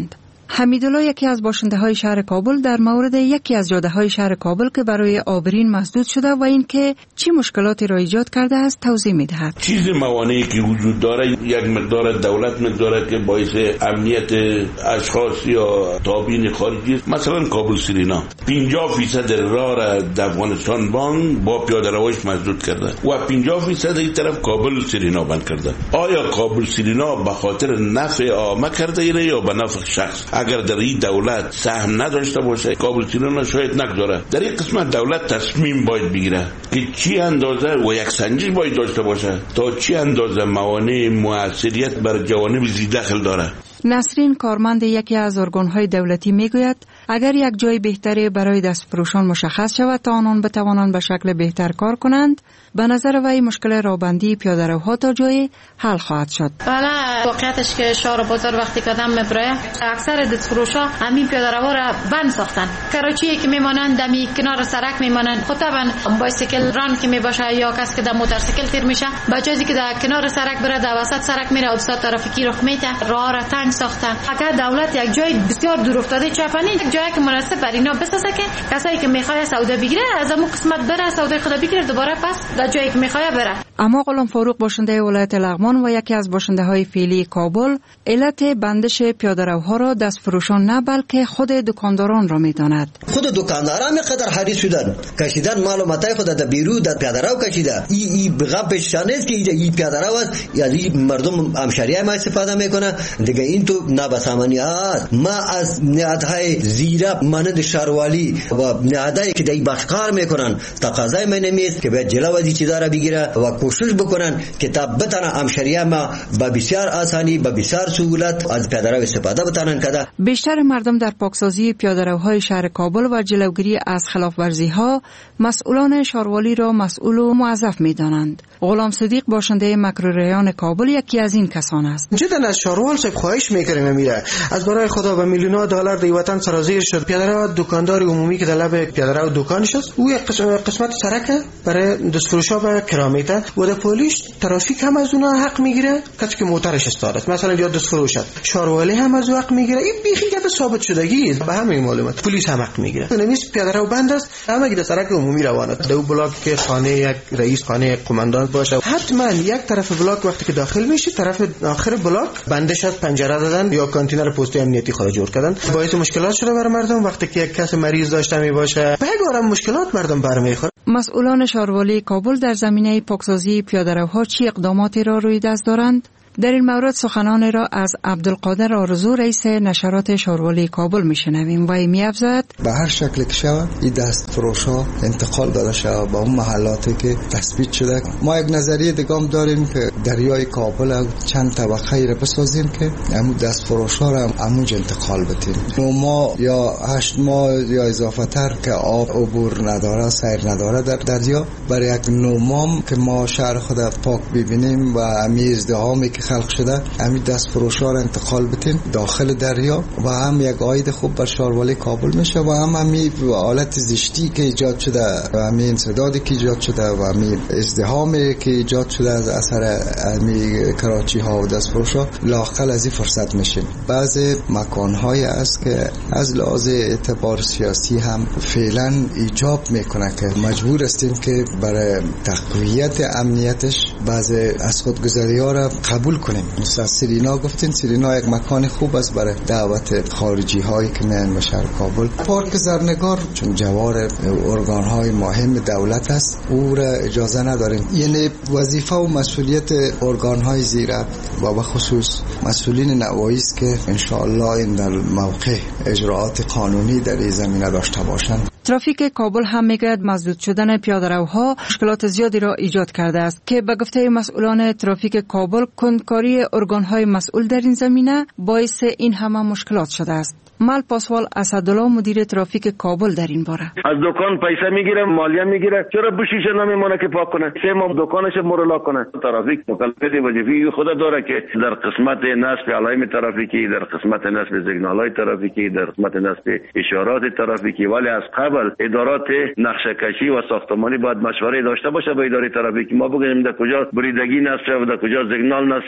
Speaker 7: حمیدالله یکی از باشنده های شهر کابل در مورد یکی از جاده های شهر کابل که برای عابرین مسدود شده و اینکه چه مشکلاتی را ایجاد کرده است توضیح می‌دهد.
Speaker 3: چیز موانعی که وجود داره یک مقدار دولت مقداره که باعث امنیت اشخاص یا تابعین خارجی است. مثلا کابل سرینا پنجاه درصد راه را در افغانستان بانک با پیاده رویش مسدود کرده و پنجاه درصد این طرف کابل سرینا بند کرده. آیا کابل سرینا به خاطر نفع عامه کرده یا به نفع شخص؟ اگر در این دولت سهم نداشته باشه کابل سرینا شاید نگذاره. در این قسمت دولت تصمیم باید بگیره که چی اندازه و یک سنجش باید داشته باشه تا چی اندازه موانع موثریت بر جوانب زی دخل داره.
Speaker 7: نسرین کارمند یکی از ارگان‌های دولتی میگوید اگر یک جای بهتری برای دستفروشان مشخص شود تا آنان بتوانند به شکل بهتر کار کنند، به نظر وی مشکل راهبندی پیاده‌روها تا جای حل خواهد شد.
Speaker 8: والا واقعیتش که شهر بازار وقتی که آدم میبره اکثر دستفروشا همین پیاده‌رو را بند ساختن. کراچی که میمانند دمی کنار سرک میمانند، خب طبعا بایسیکل ران که میباشه یا کسی که در موتورسیکل تیر میشه بچه‌ای که در کنار سرک بره در وسط سرک میره حادثه ترافیکی رخ میده، راه را تنگ ساختن. اگر دولت یک جای بسیار دور افتاده چپنی یک جایی که مناسب برای اینا بسازه که کسایی که میخواد سودا بگیره از اون قسمت بره سودا خدا بگیره دوباره پس در جایی که میخواد بره. اما غلام فاروق باشنده ولایت لغمان و یکی از باشنده های فعلی کابل علت بندش پیاده‌روها را دستفروشان نه بلکه خود دکانداران را میداند.
Speaker 9: خود دکانداران قدر حریص شدن کشیدن معلوماتای خود در بیرو در پیاده‌رو کشیده. ای ای بغم پیشانه که این پیاده‌رو است یعنی مردم همشهریای ما استفاده میکنه دیگه. این تو نابسامانی است. ما از نهادهای زیره مانند شهروالی و نهادهایی که در بخش کار میکنن تقاضای من نمیست که باید جلو از این چیزا را بگیره و کوشش بکنن که تا بتونه همشهریای ما با بسیار آسانی با بسیار سهولت از پیاده‌رو استفاده بتونن کنه. بیشتر مردم در پاکسازی پیاده‌روهای شهر کابل و جلوگیری از خلاف‌ورزی‌ها مسئولان شهروالی را مسئول و موظف می‌دانند. غلام صدیق باشنده مکروریان کابل یکی از این کسان است.
Speaker 10: جدا از شهروال صاحب خواهش می‌کنیم میره از برای خدا و میلیون‌ها دلار در وطن سرازیر شد. پیاده‌رو دکاندار عمومی که در لب پیاده‌رو دکانش است او یک قسمت سرک برای دستفروشا به کرامیته و در پلیس ترافیک هم از اونها حق میگیره کسی که موتورش استاد مثلا یا دستفروش است شهروالی هم از حق میگیره. این بیخی گپ ثابت شدگی به همین معلومات پلیس هم حق میگیره. نمیست پیاده‌رو بند است همه که در سرک عمومی روانه در بلاک که خانه یک رئیس خانه قماندان باشه حتما یک طرف بلاک وقتی که داخل میشی طرف آخر بلاک بندش از پنجره دادن یا کانتینر پست امنیتی خود جور کردن. باعث مشکلات شده برای مردم وقتی که یک کس مریض داشته می باشه بگارم مشکلات مردم برمیخوره.
Speaker 7: مسئولان شهروالی کابل در زمینه پاکسازی پیاده‌روها چه اقداماتی را روی دست دارند؟ در این مورد سخنان را از عبدالقادر آرزو رئیس نشرات شهروالی کابل میشنویم و می‌افزاید
Speaker 11: به هر شکل که شود این دست فروشا انتقال داده شود به اون محلاتی که تثبیت شده. ما یک نظریه دیگه هم داریم که دریای کابل چند طبقه را بسازیم که همون دست فروشا را همونجا انتقال بدیم. نو ماه یا هشت ماه یا اضافه تر که آب عبور نداره سیر نداره در دریا برای یک نو ماه که ما شهر خود پاک ببینیم و همین ازدحامی که خلق شده همین دست فروشا را انتقال بدیم داخل دریا و هم یک عاید خوب بر شهروالی کابل میشه و هم همین حالت زشتی که ایجاد شده و همین انسدادی که ایجاد شده و همین ازدحامی که ایجاد شده از اثر همین کراچی ها و دست فروشا لااقل از این فرصت میشیم. بعضی مکان‌های است که از لحاظ اعتبار سیاسی هم فعلا ایجاب میکنه که مجبور هستیم که برای تقویت امنیتش بعضی از خودگذری‌ها را قبول کنیم. مثلا سرینا گفتین سرینا یک مکان خوب است برای دعوت خارجی هایی که میان به شهر کابل. پارک زرنگار چون جوار ارگان های مهم دولت است او را اجازه نداریم. یعنی وظیفه و مسئولیت ارگان های زیرا و به خصوص مسئولین نوایی است که ان شاء الله این در موقع اجراعات قانونی در این زمینه داشته باشند.
Speaker 7: ترافیک کابل هم میگوید مسدود شدن پیاده‌روها مشکلات زیادی را ایجاد کرده است که به گفته مسئولان ترافیک کابل کندکاری ارگان‌های مسئول در این زمینه باعث این همه مشکلات شده است. مال پاسوال اسدالله مدیر ترافیک کابل در این باره
Speaker 12: از دکان پیسه میگیره مالیه میگیره چرا بوشیشه نمیمونه که پاک کنه سه ماه دکانش مرلا کنه. ترافیک مکلفیت وظیفی خود داره که در قسمت نصب علائم ترافیکی در قسمت نصب سیگنال‌های ترافیکی در قسمت نصب اشارات ترافیکی ولی از قبل ادارات نقشه کشی و ساختمانی باید مشوره داشته باشه با اداره ترافیکی ما بگیم در کجا بریدگی نصب و در کجا سیگنال نصب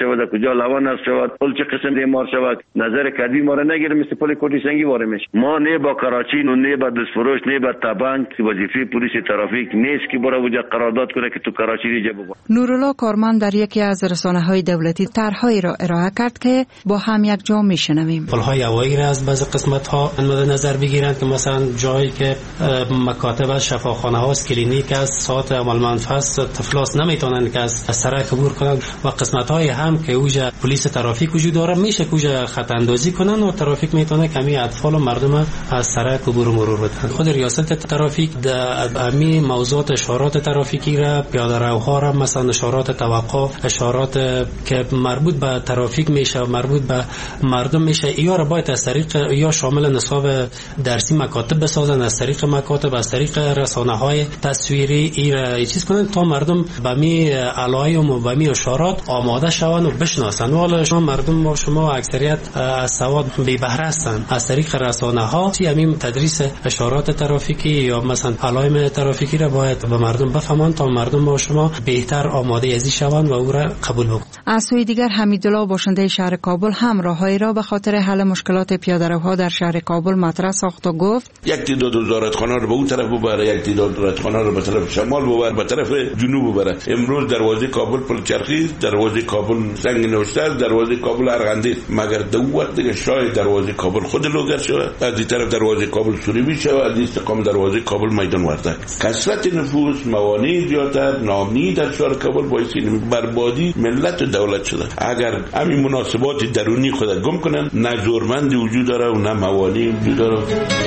Speaker 12: شود، کجا لوا نصب شود، پل چه قسم دیمار شود. نظر کدی ما را نگیره، مثل پل کوٹی سنگی واره میشه. ما نه با کراچی نه با دستفروش نه با تبنگ وظیفه پلیس ترافیک نیست که برای وجه قرارداد کنه که تو کراچی دیگه بگو.
Speaker 7: نورالله کارمند در یکی از رسانه‌های دولتی طرحهایی را ارائه کرد که با هم یک جا میشنویم.
Speaker 13: پل‌های هوایی را از بعض قسمت‌ها مد نظر بگیرند که مثلا جایی که مکاتب شفاخانه ها است، کلینیک است، ساعت عمل منفعه است، طفلاس نمیتونن که از سرک عبور کنند و قسمت‌های هم که اوجا پلیس ترافیک وجود داره میشه که اوجا خط اندازی کنن و ترافیک میتونه کمی اطفال و مردم از سرک عبور و مرور بدن. خود ریاست ترافیک در امی موضوعات اشارات ترافیکی را، پیاده روها را، مثلا اشارات توقف، اشارات که مربوط به ترافیک میشه و مربوط به مردم میشه، یا را باید از طریق یا شامل نصاب درسی مکاتب بسازن، از طریق مکاتب، از طریق رسانه‌های تصویری ای چیز کنن تا مردم به می علائم و به می اشارات آماده شوند و بشناسن. والا شما مردم با شما اکثریت از سواد بی بهره هستند. از طریق رسانه‌ها همین تدریس اشارات ترافیکی یا مثلا علائم ترافیکی را باید به مردم بفهمند تا مردم با شما بهتر آماده ازی شوند و او را قبول بکنند.
Speaker 7: از سوی دیگر حمیدالله باشنده شهر کابل هم راههایی را به خاطر حل مشکلات پیاده‌روها در شهر کابل مطرح ساخت و گفت
Speaker 3: یک تعداد وزارتخانه رو به اون طرف ببره، یک تعداد وزارتخانه رو به طرف شمال ببره، به طرف جنوب ببره. امروز دروازه کابل پلچرخی، دروازه کابل سنگ نوشته، دروازه کابل ارغندی، مگر دو وقت دیگه شاید دروازه کابل خود لوگر شود، از این طرف دروازه کابل سوریبی شود، از این استقام دروازه کابل میدان وردک. کثرت نفوس، موانع زیادتر، نامنی در شهر کابل باعث بربادی ملت و دولت شده. اگر همین مناسبات درونی خود گم کنن، نه زورمند وجود داره و نه موانع وجود داره.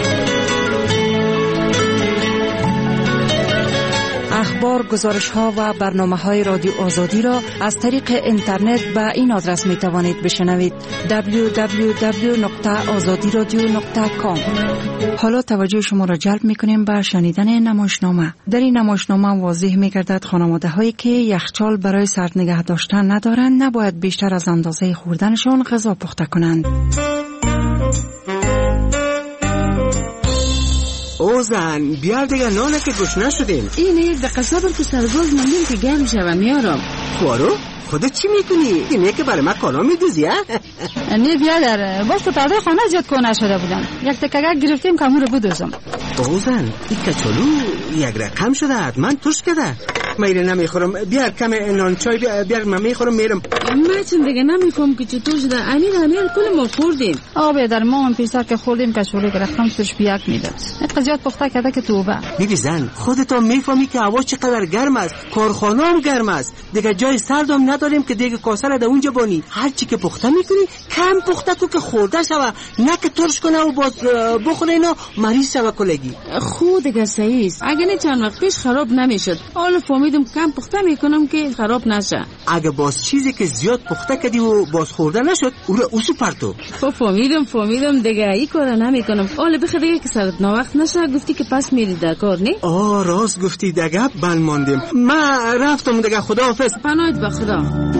Speaker 7: اخبار، گزارش‌ها و برنامه‌های رادیو آزادی را از طریق اینترنت به این آدرس می‌توانید بشنوید: دبلیو دبلیو دبلیو دات آزادی رادیو دات کام. حالا توجه شما را جلب می‌کنیم به شنیدن نمایشنامه. در این نمایشنامه واضح می‌گردد خانواده‌هایی که یخچال برای سرد نگه داشتن ندارند نباید بیشتر از اندازه خوردنشان غذا پخته کنند.
Speaker 30: او زن بیار دیگه نانه که گوش نشدیم.
Speaker 15: اینه دقیقه صبر که سرباز مندیم که گرم شوم میارم.
Speaker 30: خوارو خودت چی میکنی؟ اینه که برای من کالا میدوزی ها؟
Speaker 15: نه بیادر باز تو پرده خانه زیاد کنه شده بودم، یک تکگک گرفتیم که همون رو بدوزم.
Speaker 30: او زن این کچالو یک رقم شده، حتما توش کده. میره نمیخورم، بیار کم نان چای بیار من میخورم میرم.
Speaker 15: من چون دیگه نمیفهم که چطور شده. علی رامیر کل ما خوردیم. آبه در ما هم پیسر که خوردیم کشوری که رقم سرش بیاک میداد. این قضیات پخته کرده که توبه.
Speaker 30: بیبی زن خودت میفهمی که هوا چقدر گرم است، کارخانه هم گرم است، دیگه جای سرد هم نداریم که دیگه کاسه را در اونجا بانی. هر چی که پخته میکنی کم پخته کو که خورده شوه، نه که ترش کنه و باز بخوره اینا مریض شوه کلگی.
Speaker 15: خود دیگه صحیح است. اگه نه چند وقت پیش خراب نمیشد، حالا فهمیدم کم پخته میکنم که خراب نشه.
Speaker 30: اگه باز چیزی که زیاد پخته کردی و باز خورده نشد او را اوسو پرتو.
Speaker 15: فهمیدم فهمیدم دیگه این کارا نمیکنم. حالا بخیر دیگه که سرت نا وقت نشه. گفتی که پس میری در کار نه؟
Speaker 30: آه راست گفتی دیگه بل ماندیم. من رفتم دیگه، خداحافظ.
Speaker 15: پناهت به خدا.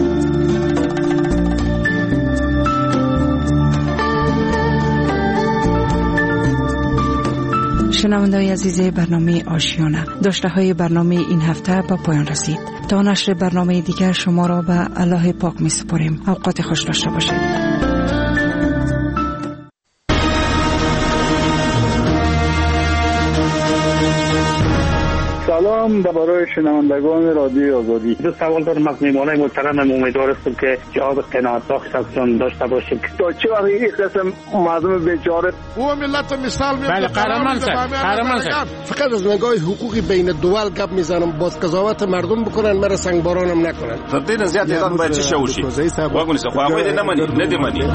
Speaker 7: شنونده‌های عزیز برنامه آشیانه، داشته های برنامه این هفته به پایان رسید. تا نشر برنامه دیگر شما را به الله پاک می سپاریم. اوقات خوش داشته باشید.
Speaker 16: سلام درباره شنوندگان رادیو آزادی. دو سوال دارم از میهمانای محترمم، امیدوار هستم که جواب قناعت بخش ازشون داشته باشیم. تا چه وقت این قسم مردم بیچاره
Speaker 24: او ملت مثال میاد؟
Speaker 16: بله قهرمان شد قهرمان شد.
Speaker 24: فقط از نگاه حقوقی بین دول گپ میزنم، باز قضاوت مردم بکنن، مرا سنگبارانم نکنن.
Speaker 17: تر دې زیات ایران باید چی شوشي واګونی څه خو هغه نه مانی نه دی مانی.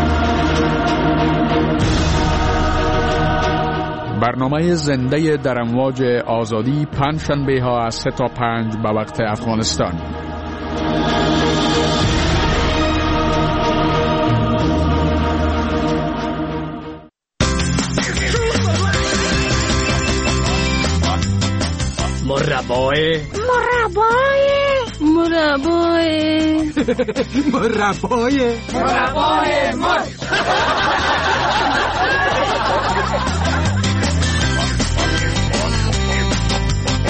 Speaker 2: برنامه زنده در امواج آزادی پنجشنبه ها از سه تا پنج به وقت افغانستان.
Speaker 15: مربای مربای مربای
Speaker 30: مربای
Speaker 15: مربای مر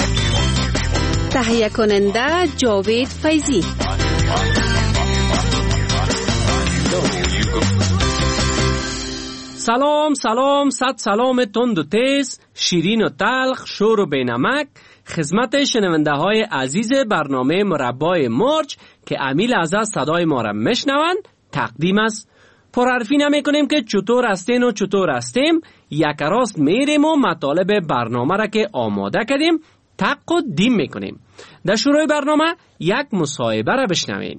Speaker 18: تهیه کننده جاوید فیضی. سلام سلام صد سلام تند و تیز، شیرین و تلخ، شور و بینمک خدمت شنونده های عزیز برنامه مربای مرج که امیل از صدای ما را میشنوند تقدیم است. پرحرفی نمی کنیم که چطور هستین و چطور هستیم، یک راست میریم و مطالب برنامه را که آماده کردیم تق و دیم میکنیم. در شروع برنامه یک مصاحبه را بشنوین.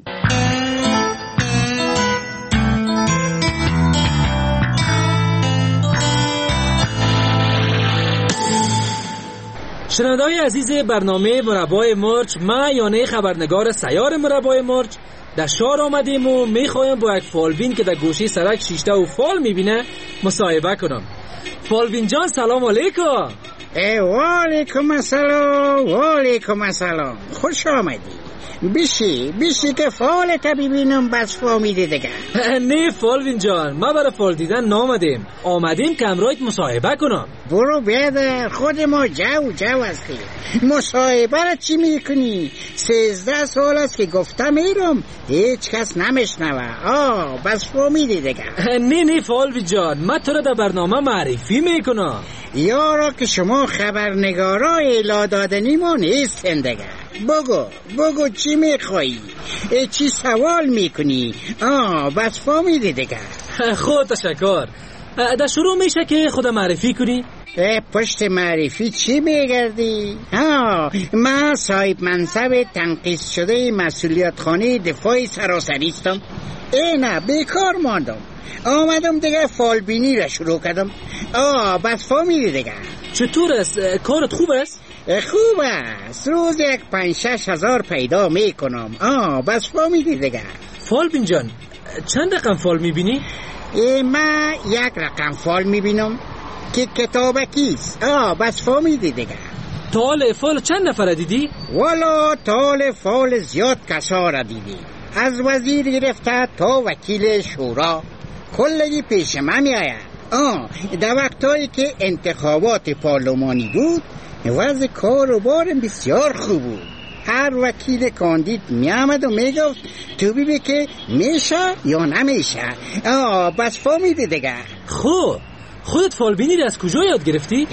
Speaker 18: شنونده‌های عزیز برنامه مربای مرج، ما یانه خبرنگار سیار مربای مرج در شهر آمدیم و میخوایم با یک فالبین که در گوشه سرک شیشته و فال میبینه مصاحبه کنم. فالبین جان سلام علیکم.
Speaker 19: و علیکم السلام. و علیکم السلام. خوش آمدی. بیشی بیشی که فالت ببینم بس فهمیده دیگه.
Speaker 18: نه فالبین جان، ما برای فال دیدن نامدیم، آمدیم که امرایت مصاحبه کنم.
Speaker 19: برو بیادر، خود ما جو جو هستیم. مصاحبه را چی میکنی؟ سیزده سال است که گفتم میرم هیچ کس نمیشنوه. آه بس فهمیده دیگه.
Speaker 18: نه نه فالبین جان، ما تو را در برنامه معرفی میکنم.
Speaker 19: یارا که شما خبرنگارا اعلا دادنی ما نیستن دیگه. بگو بگو چی میخوایی؟ چی سوال میکنی؟ آه بس فهمیدی دیگه.
Speaker 18: خود تشکر. در شروع میشه که خود معرفی کنی؟
Speaker 19: پشت معرفی چی میگردی؟ آه من صاحب منصب تنقیص شده مسئولیت خانه دفاع سراسریستم. ای نه بیکار ماندم، آمدم دیگه فالبینی را شروع کردم. آه بس فهمیدی دیگه.
Speaker 18: چطور است؟ کارت خوب است؟
Speaker 19: خوب است، روز یک پنج شش هزار پیدا میکنم. آه بس فهمیدی دیگه.
Speaker 18: فالبین جان چند رقم فال میبینی؟
Speaker 19: من یک رقم فال میبینم که کتابکیست. آه بس فهمیدی دیگه.
Speaker 18: طال فال چند نفر دیدی؟
Speaker 19: والا طال فال زیاد کسا را دیدی، از وزیر گرفته تا وکیل شورا کلگی پیش من می آید. آه در وقتایی که انتخابات پارلمانی بود وضع کار و بار بسیار خوب بود. هر وکیل کاندید می آمد و می گفت تو ببین که میشه یا نمیشه. آه بس فهمیدی دیگه.
Speaker 18: خب خودت فالبینی را از کجا یاد گرفتی؟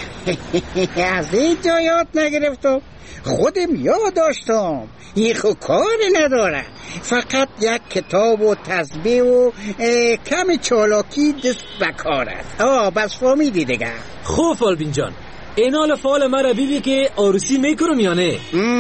Speaker 19: از این جا یاد نگرفتم، خودم یاد داشتم. این خود کار نداره، فقط یک کتاب و تسبیح و کم چالاکی دست بکار است. آه بس فهمیدی دیگه.
Speaker 18: خوب فالبین جان، این حال فال مرا بیبی که آروسی میکنم یا نه؟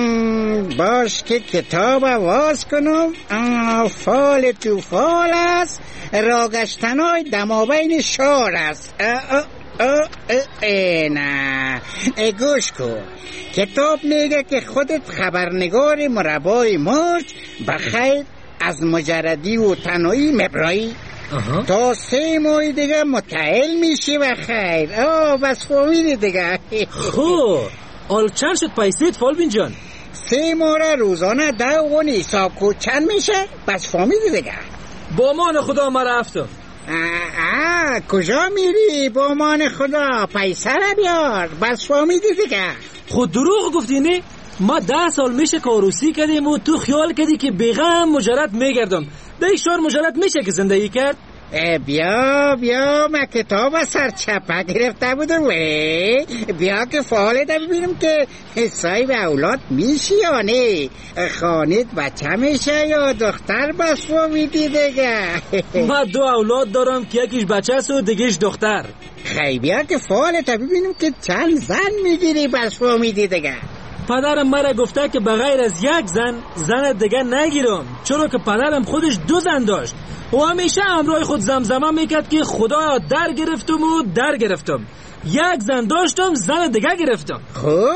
Speaker 19: باش که کتاب واز کنم. آه فال تو فال است، راگشتنای دمابین شار است. آه آه آه اه نه اه گوش کن. کتاب میگه که خودت خبرنگار مربای مرج بخیر از مجردی و تنهایی مبرایی تا سه ماه دیگه متعهل میشی و خیر. آه بس فهمیدی دیگه.
Speaker 18: خب آل چند شد پیسیت فالبین جان؟
Speaker 19: سه ماه را روزانه ده و حساب کو چند میشه؟ بس فهمیدی دیگه.
Speaker 18: با مان خدا ما رفتم.
Speaker 19: آه کجا میری؟ با مان خدا پیسه را بیار. بس فهمیدی دیگه.
Speaker 18: خود دروغ گفتی نه؟ ما ده سال میشه کاروسی کردیم و تو خیال کردی که بیغم مجرد میگردم. در یک شهر مجرد میشه که زندگی کرد؟
Speaker 19: بیا بیا من کتاب سرچپه گرفته بودم. بیا که فعالت ببینم که صاحب اولاد میشی یا نه. خانت بچه میشه یا دختر بس فهمیدی دیگه.
Speaker 18: من دو اولاد دارم که یکیش بچه است و دیگهش دختر.
Speaker 19: خیلی بیا که فعالت ببینم که چند زن میگیری بس فهمیدی دیگه.
Speaker 18: پدرم مرا گفته که بغیر از یک زن زن دیگه نگیرم، چرا که پدرم خودش دو زن داشت و همیشه همراه خود زمزمه میکرد که خدا در گرفتم و در گرفتم. یک زن داشتم زن دیگه گرفتم.
Speaker 19: خب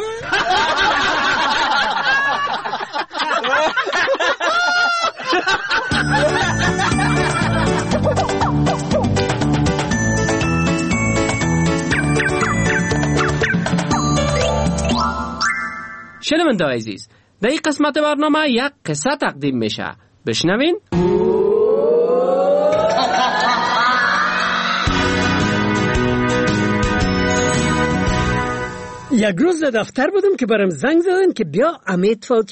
Speaker 18: شنونده عزیز، در این قسمت برنامه یک قصه تقدیم میشه، بشنوین.
Speaker 30: یک روز در دفتر بودم که برام زنگ زدن که بیا امید فوت شده.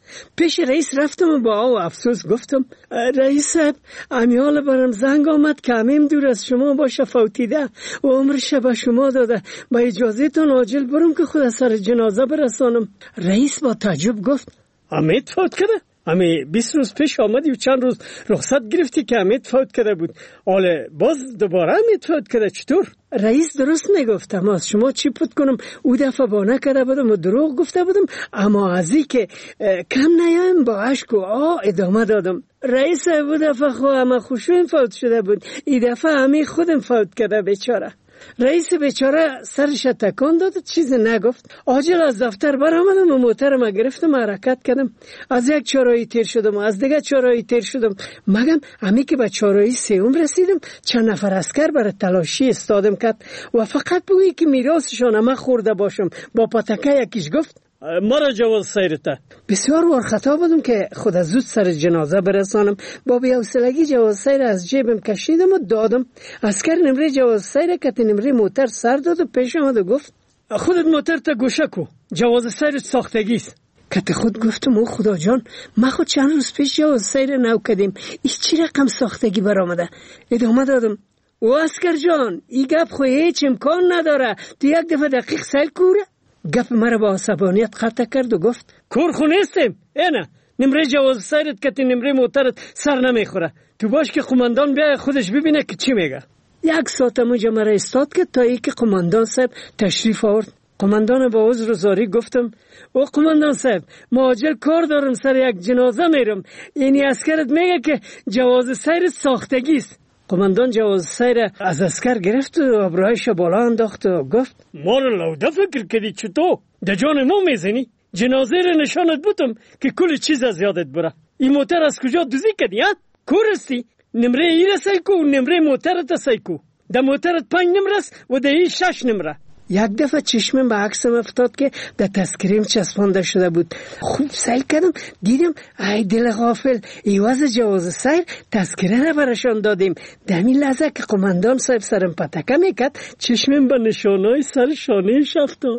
Speaker 4: پیش رئیس رفتم و با او افسوس گفتم رئیس صاحب امیال برم زنگ آمد که امیم دور از شما باشه فوتیده و عمرش به شما داده، با اجازه تان عاجل برم که خود سر جنازه برسانم. رئیس با تعجب گفت امید فوت کرده؟ امی بیست روز پیش آمدی و چند روز رخصت گرفتی که امید فوت کرده بود، حالا باز دوباره امید فوت کرده، چطور؟ رئیس درست میگفتم، از شما چی پوت کنم؟ او دفعه بانه کرده بودم و دروغ گفته بودم، اما ازی که کم نیایم با عشق و آه ادامه دادم. رئیس او دفعه خو اما خوشوین فوت شده بود، این دفعه امی خودم فوت کرده بیچاره. رئیس بیچاره سرش تکان داد، چیزی نگفت. عاجل از دفتر برآمدم و موترم گرفتم، حرکت کردم. از یک چهارراهی تیر شدم و از دیگه چهارراهی تیر شدم. مگم امی که به چهارراهی سوم رسیدم چند نفر عسکر برای تلاشی استادم کرد و فقط بگویی که میراثشان ما خورده باشم. با پتکه یکیش گفت مرا جواز سیرته. بسیار ورخطا بودم که خود زود سر جنازه برسانم. با بی‌حوصلگی جواز سیر از جیبم کشیدم و دادم. عسکر نمره جواز سیر کت نمره موتر سر داد و پیش آمد و گفت خودت موتر تا گوشه کو، جواز سیر ساختگی است. کت خود گفتم او خدا جان، ما خود چند روز پیش جواز سیر نو کردیم، ایش چی رقم ساختگی برآمده؟ ادامه دادم او عسکر جان این گپ خو هیچ امکان نداره، تو یک دفعه دقیق سیل کوره. گپ مرا با عصبانیت قطع کرد و گفت کور خو نیستم، اینه نمره جواز سیرت که نمره موترت سر نمیخوره، تو باش که قماندان بیای خودش ببینه که چی میگه. یک ساعت موجه مرا استاد که تا ای که قماندان صاحب تشریف آورد. قماندان با عذر و زاری گفتم او قماندان صاحب ما عاجل کار دارم، سر یک جنازه میرم، یعنی عسکرت میگه که جواز سیر ساختگی است. قماندان جواز سیر از عسکر گرفت و ابروهایش بالا انداخت و گفت ما رو لوده فکر کردی چطور؟ ده جان ما میزنی؟ جنازه رو نشانت بودم که کل چیز از یادت بره. این موتر از کجا دوزی کردی ها؟ کورستی؟ نمره ای را سیکو و نمره موترت سیکو. ده موترت پنج نمره است و ده ای شش نمره. یک دفعه چشمم به عکسم افتاد که در تذکریم چسبانده شده بود. خوب سیل کردم، دیدم ای دل غافل، ایواز جواز سیر تذکره را برشان دادیم. دمی لحظه که قماندان صاحب سرم پتکه میکرد چشمم به نشانهای سر شانهش افتاد.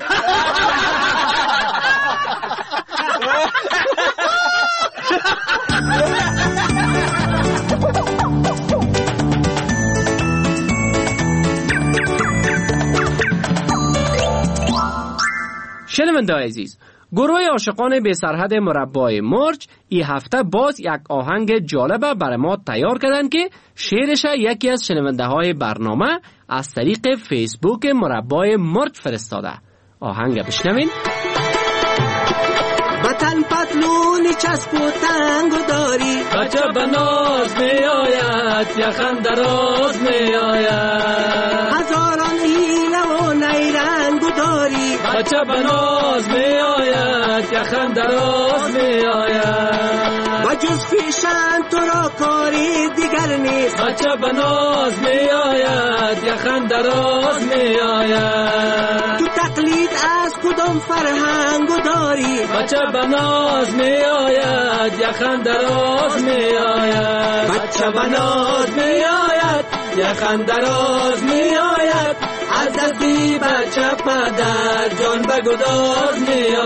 Speaker 18: شنونده‌های عزیز، گروه عاشقان بی سرحد مربای مرج این هفته باز یک آهنگ جالبه برای ما تیار کردن که شعرش یکی از شنونده‌های برنامه از طریق فیسبوک مربای مرج فرستاده. آهنگ بشنوین.
Speaker 4: وطن پتلون چسب و تنگو داری،
Speaker 18: بچه بناز می آید یخن دراز می آید،
Speaker 4: هزاران حیله و نیرنگو داری،
Speaker 18: بچه بناز می آید یخن دراز می آید،
Speaker 4: و جز پیشن تو را کاری دیگر نیست،
Speaker 18: بچه بناز می آید یخن دراز می آید،
Speaker 4: تو تقلید از کدام فرهنگو داری،
Speaker 18: بچه بناز می آید یخن دراز می آید،
Speaker 4: بچه بناز می آید
Speaker 18: یخن دراز می آید، از دستی بچه پدر جان به گداز می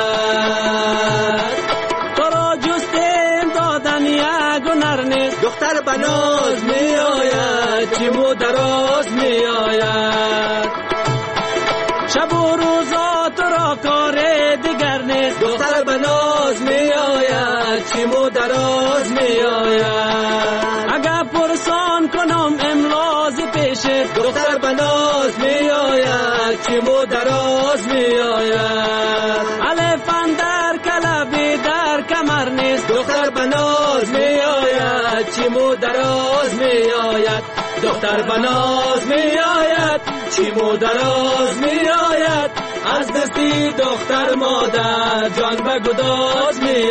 Speaker 18: آید، تو را جستیم دادن یک هنر نیست،
Speaker 4: دختر بناز
Speaker 18: می آید چیمو دراز می آید، شب و روزا تو را کار دیگر نیست،
Speaker 4: دختر بناز
Speaker 18: می آید چیمو دراز می آید، اگر پرسان کنم املاز پیشت،
Speaker 4: دختر بناز
Speaker 18: می آید چیمو دراز می آید، الفن در کلبی در کمر نیست،
Speaker 4: دختر بناز
Speaker 18: می آید چیمو دراز می آید، دختر بناز می آید چیمو دراز می آید، از دستی دختر مادر جان به گداز می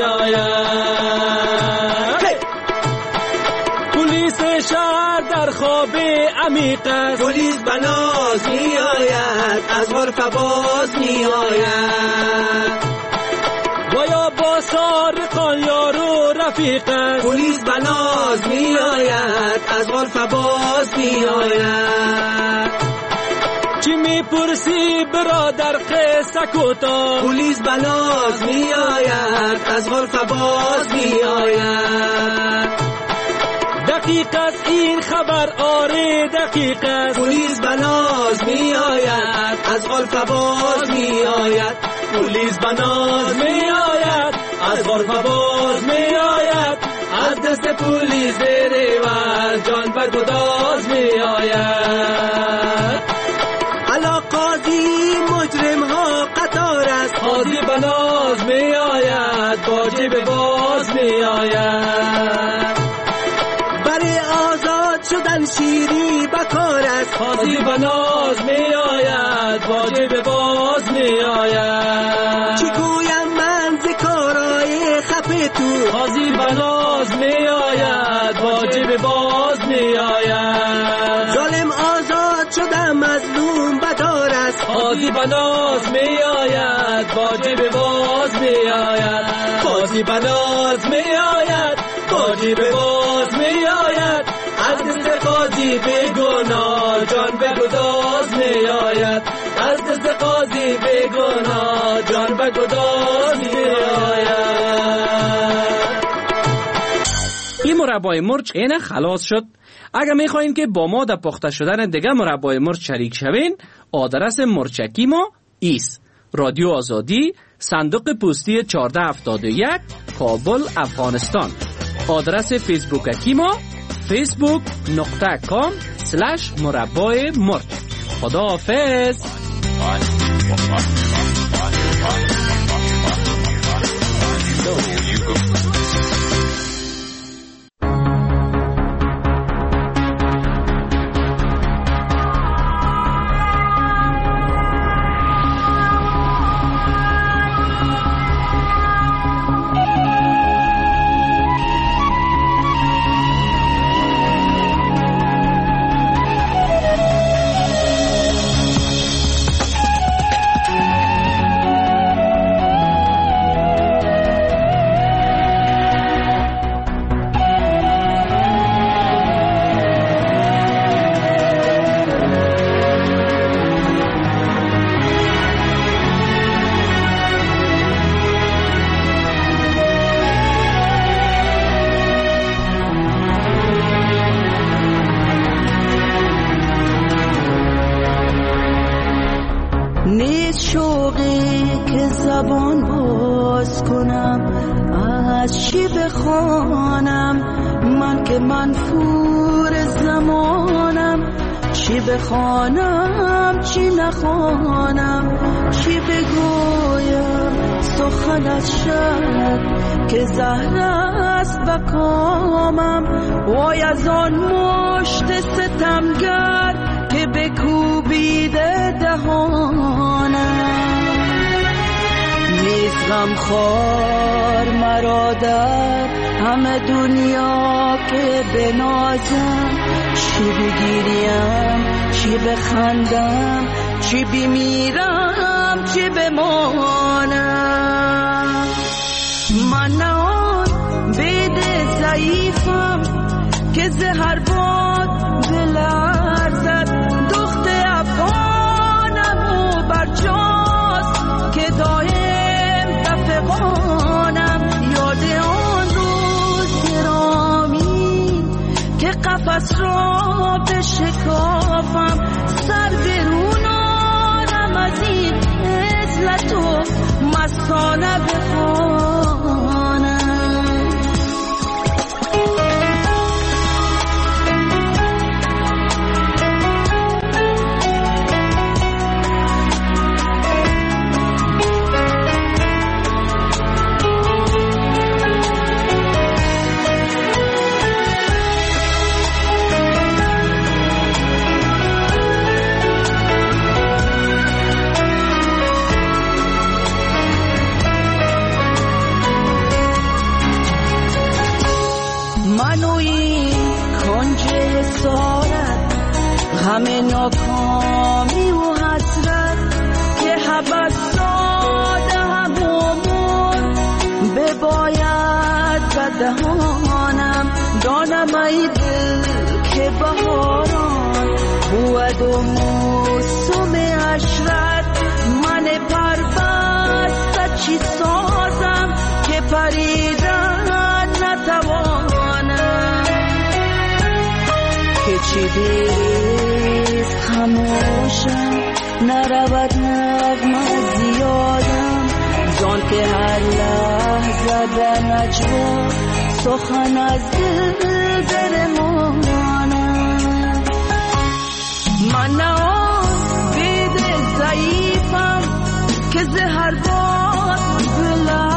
Speaker 18: آید. پلیس شهر در خواب عمیق است،
Speaker 4: پلیس بناز می آید از غرفه باز می آید،
Speaker 18: و یا با سارقان یارو رفیق است،
Speaker 4: پلیس بناز می آید از غرفه باز می آید،
Speaker 18: چی میپرسی برادر قصه کوتاه،
Speaker 30: پلیس بناز می آید از غرفه باز می آید.
Speaker 18: دقیق است این خبر، آره دقیق است.
Speaker 30: پلیس بناز می آید از غرفه باز می آید.
Speaker 18: پلیس بناز می آید از غرفه باز می آید. از دست پلیس ریور جان به گداز می آید.
Speaker 30: علا قاضی مجرم ها قطار است،
Speaker 18: قاضی بناز می آید با جیب باز می آید.
Speaker 30: برای آزاد شدن شیری بکار است،
Speaker 18: قاضی بناز می آید با جیب باز می آید.
Speaker 30: چی گویم من ز کارای خفه تو،
Speaker 18: قاضی بناز می آید با جیب باز می آید.
Speaker 30: ظالم آزاد شده مظلوم بدار است،
Speaker 18: قاضی بناز می آید با جیب باز می آید. قاضی بناز می آید با جیب باز می آید. از دست قاضی بیگناه جان به گداز می آید. از دست قاضی بیگناه جان به گداز می آید. این مربای مرچ اینه خلاص شد. اگر میخواین که با ما در پخته شدن دیگه مربای مرچ شریک شوین، آدرس مرچکی ما ایست: رادیو آزادی، صندوق پستی چهارده هفتاد و یک، کابل، افغانستان. آدرس فیسبوکی ما فیسبوک نقطه کام سلش مربای مرچ. خدا حافظ.
Speaker 1: بخوانم چی نخوانم، چی بگویم سخن از شب که زهر است بکامم. وای از آن مشت ستمگر که بکوبیده دهانم. نیست غم خوار مرا در همه دنیا که بنازم. چی بگیریم چی بخندم، چی بمیرم چی بمانم. من آن بید ضعیفم که زهر باد بلرزد. دخت افغانم و برجاست که دایم تفقانم. یاد آن روز گرامی که قفس را بشکافم. سر برون آرم از این عزلت و مستانه بخوانم. همه ناکامی و حسرت که حبس داده همومون بباید بدهانم. دانم ای دل که بهاران بود و موسم دیریست خموشم نرود نغمه زیادم جان که هر لحظه در نجوا سخن از دل در مانم من نه بید ضعیفم که زهر باد بلند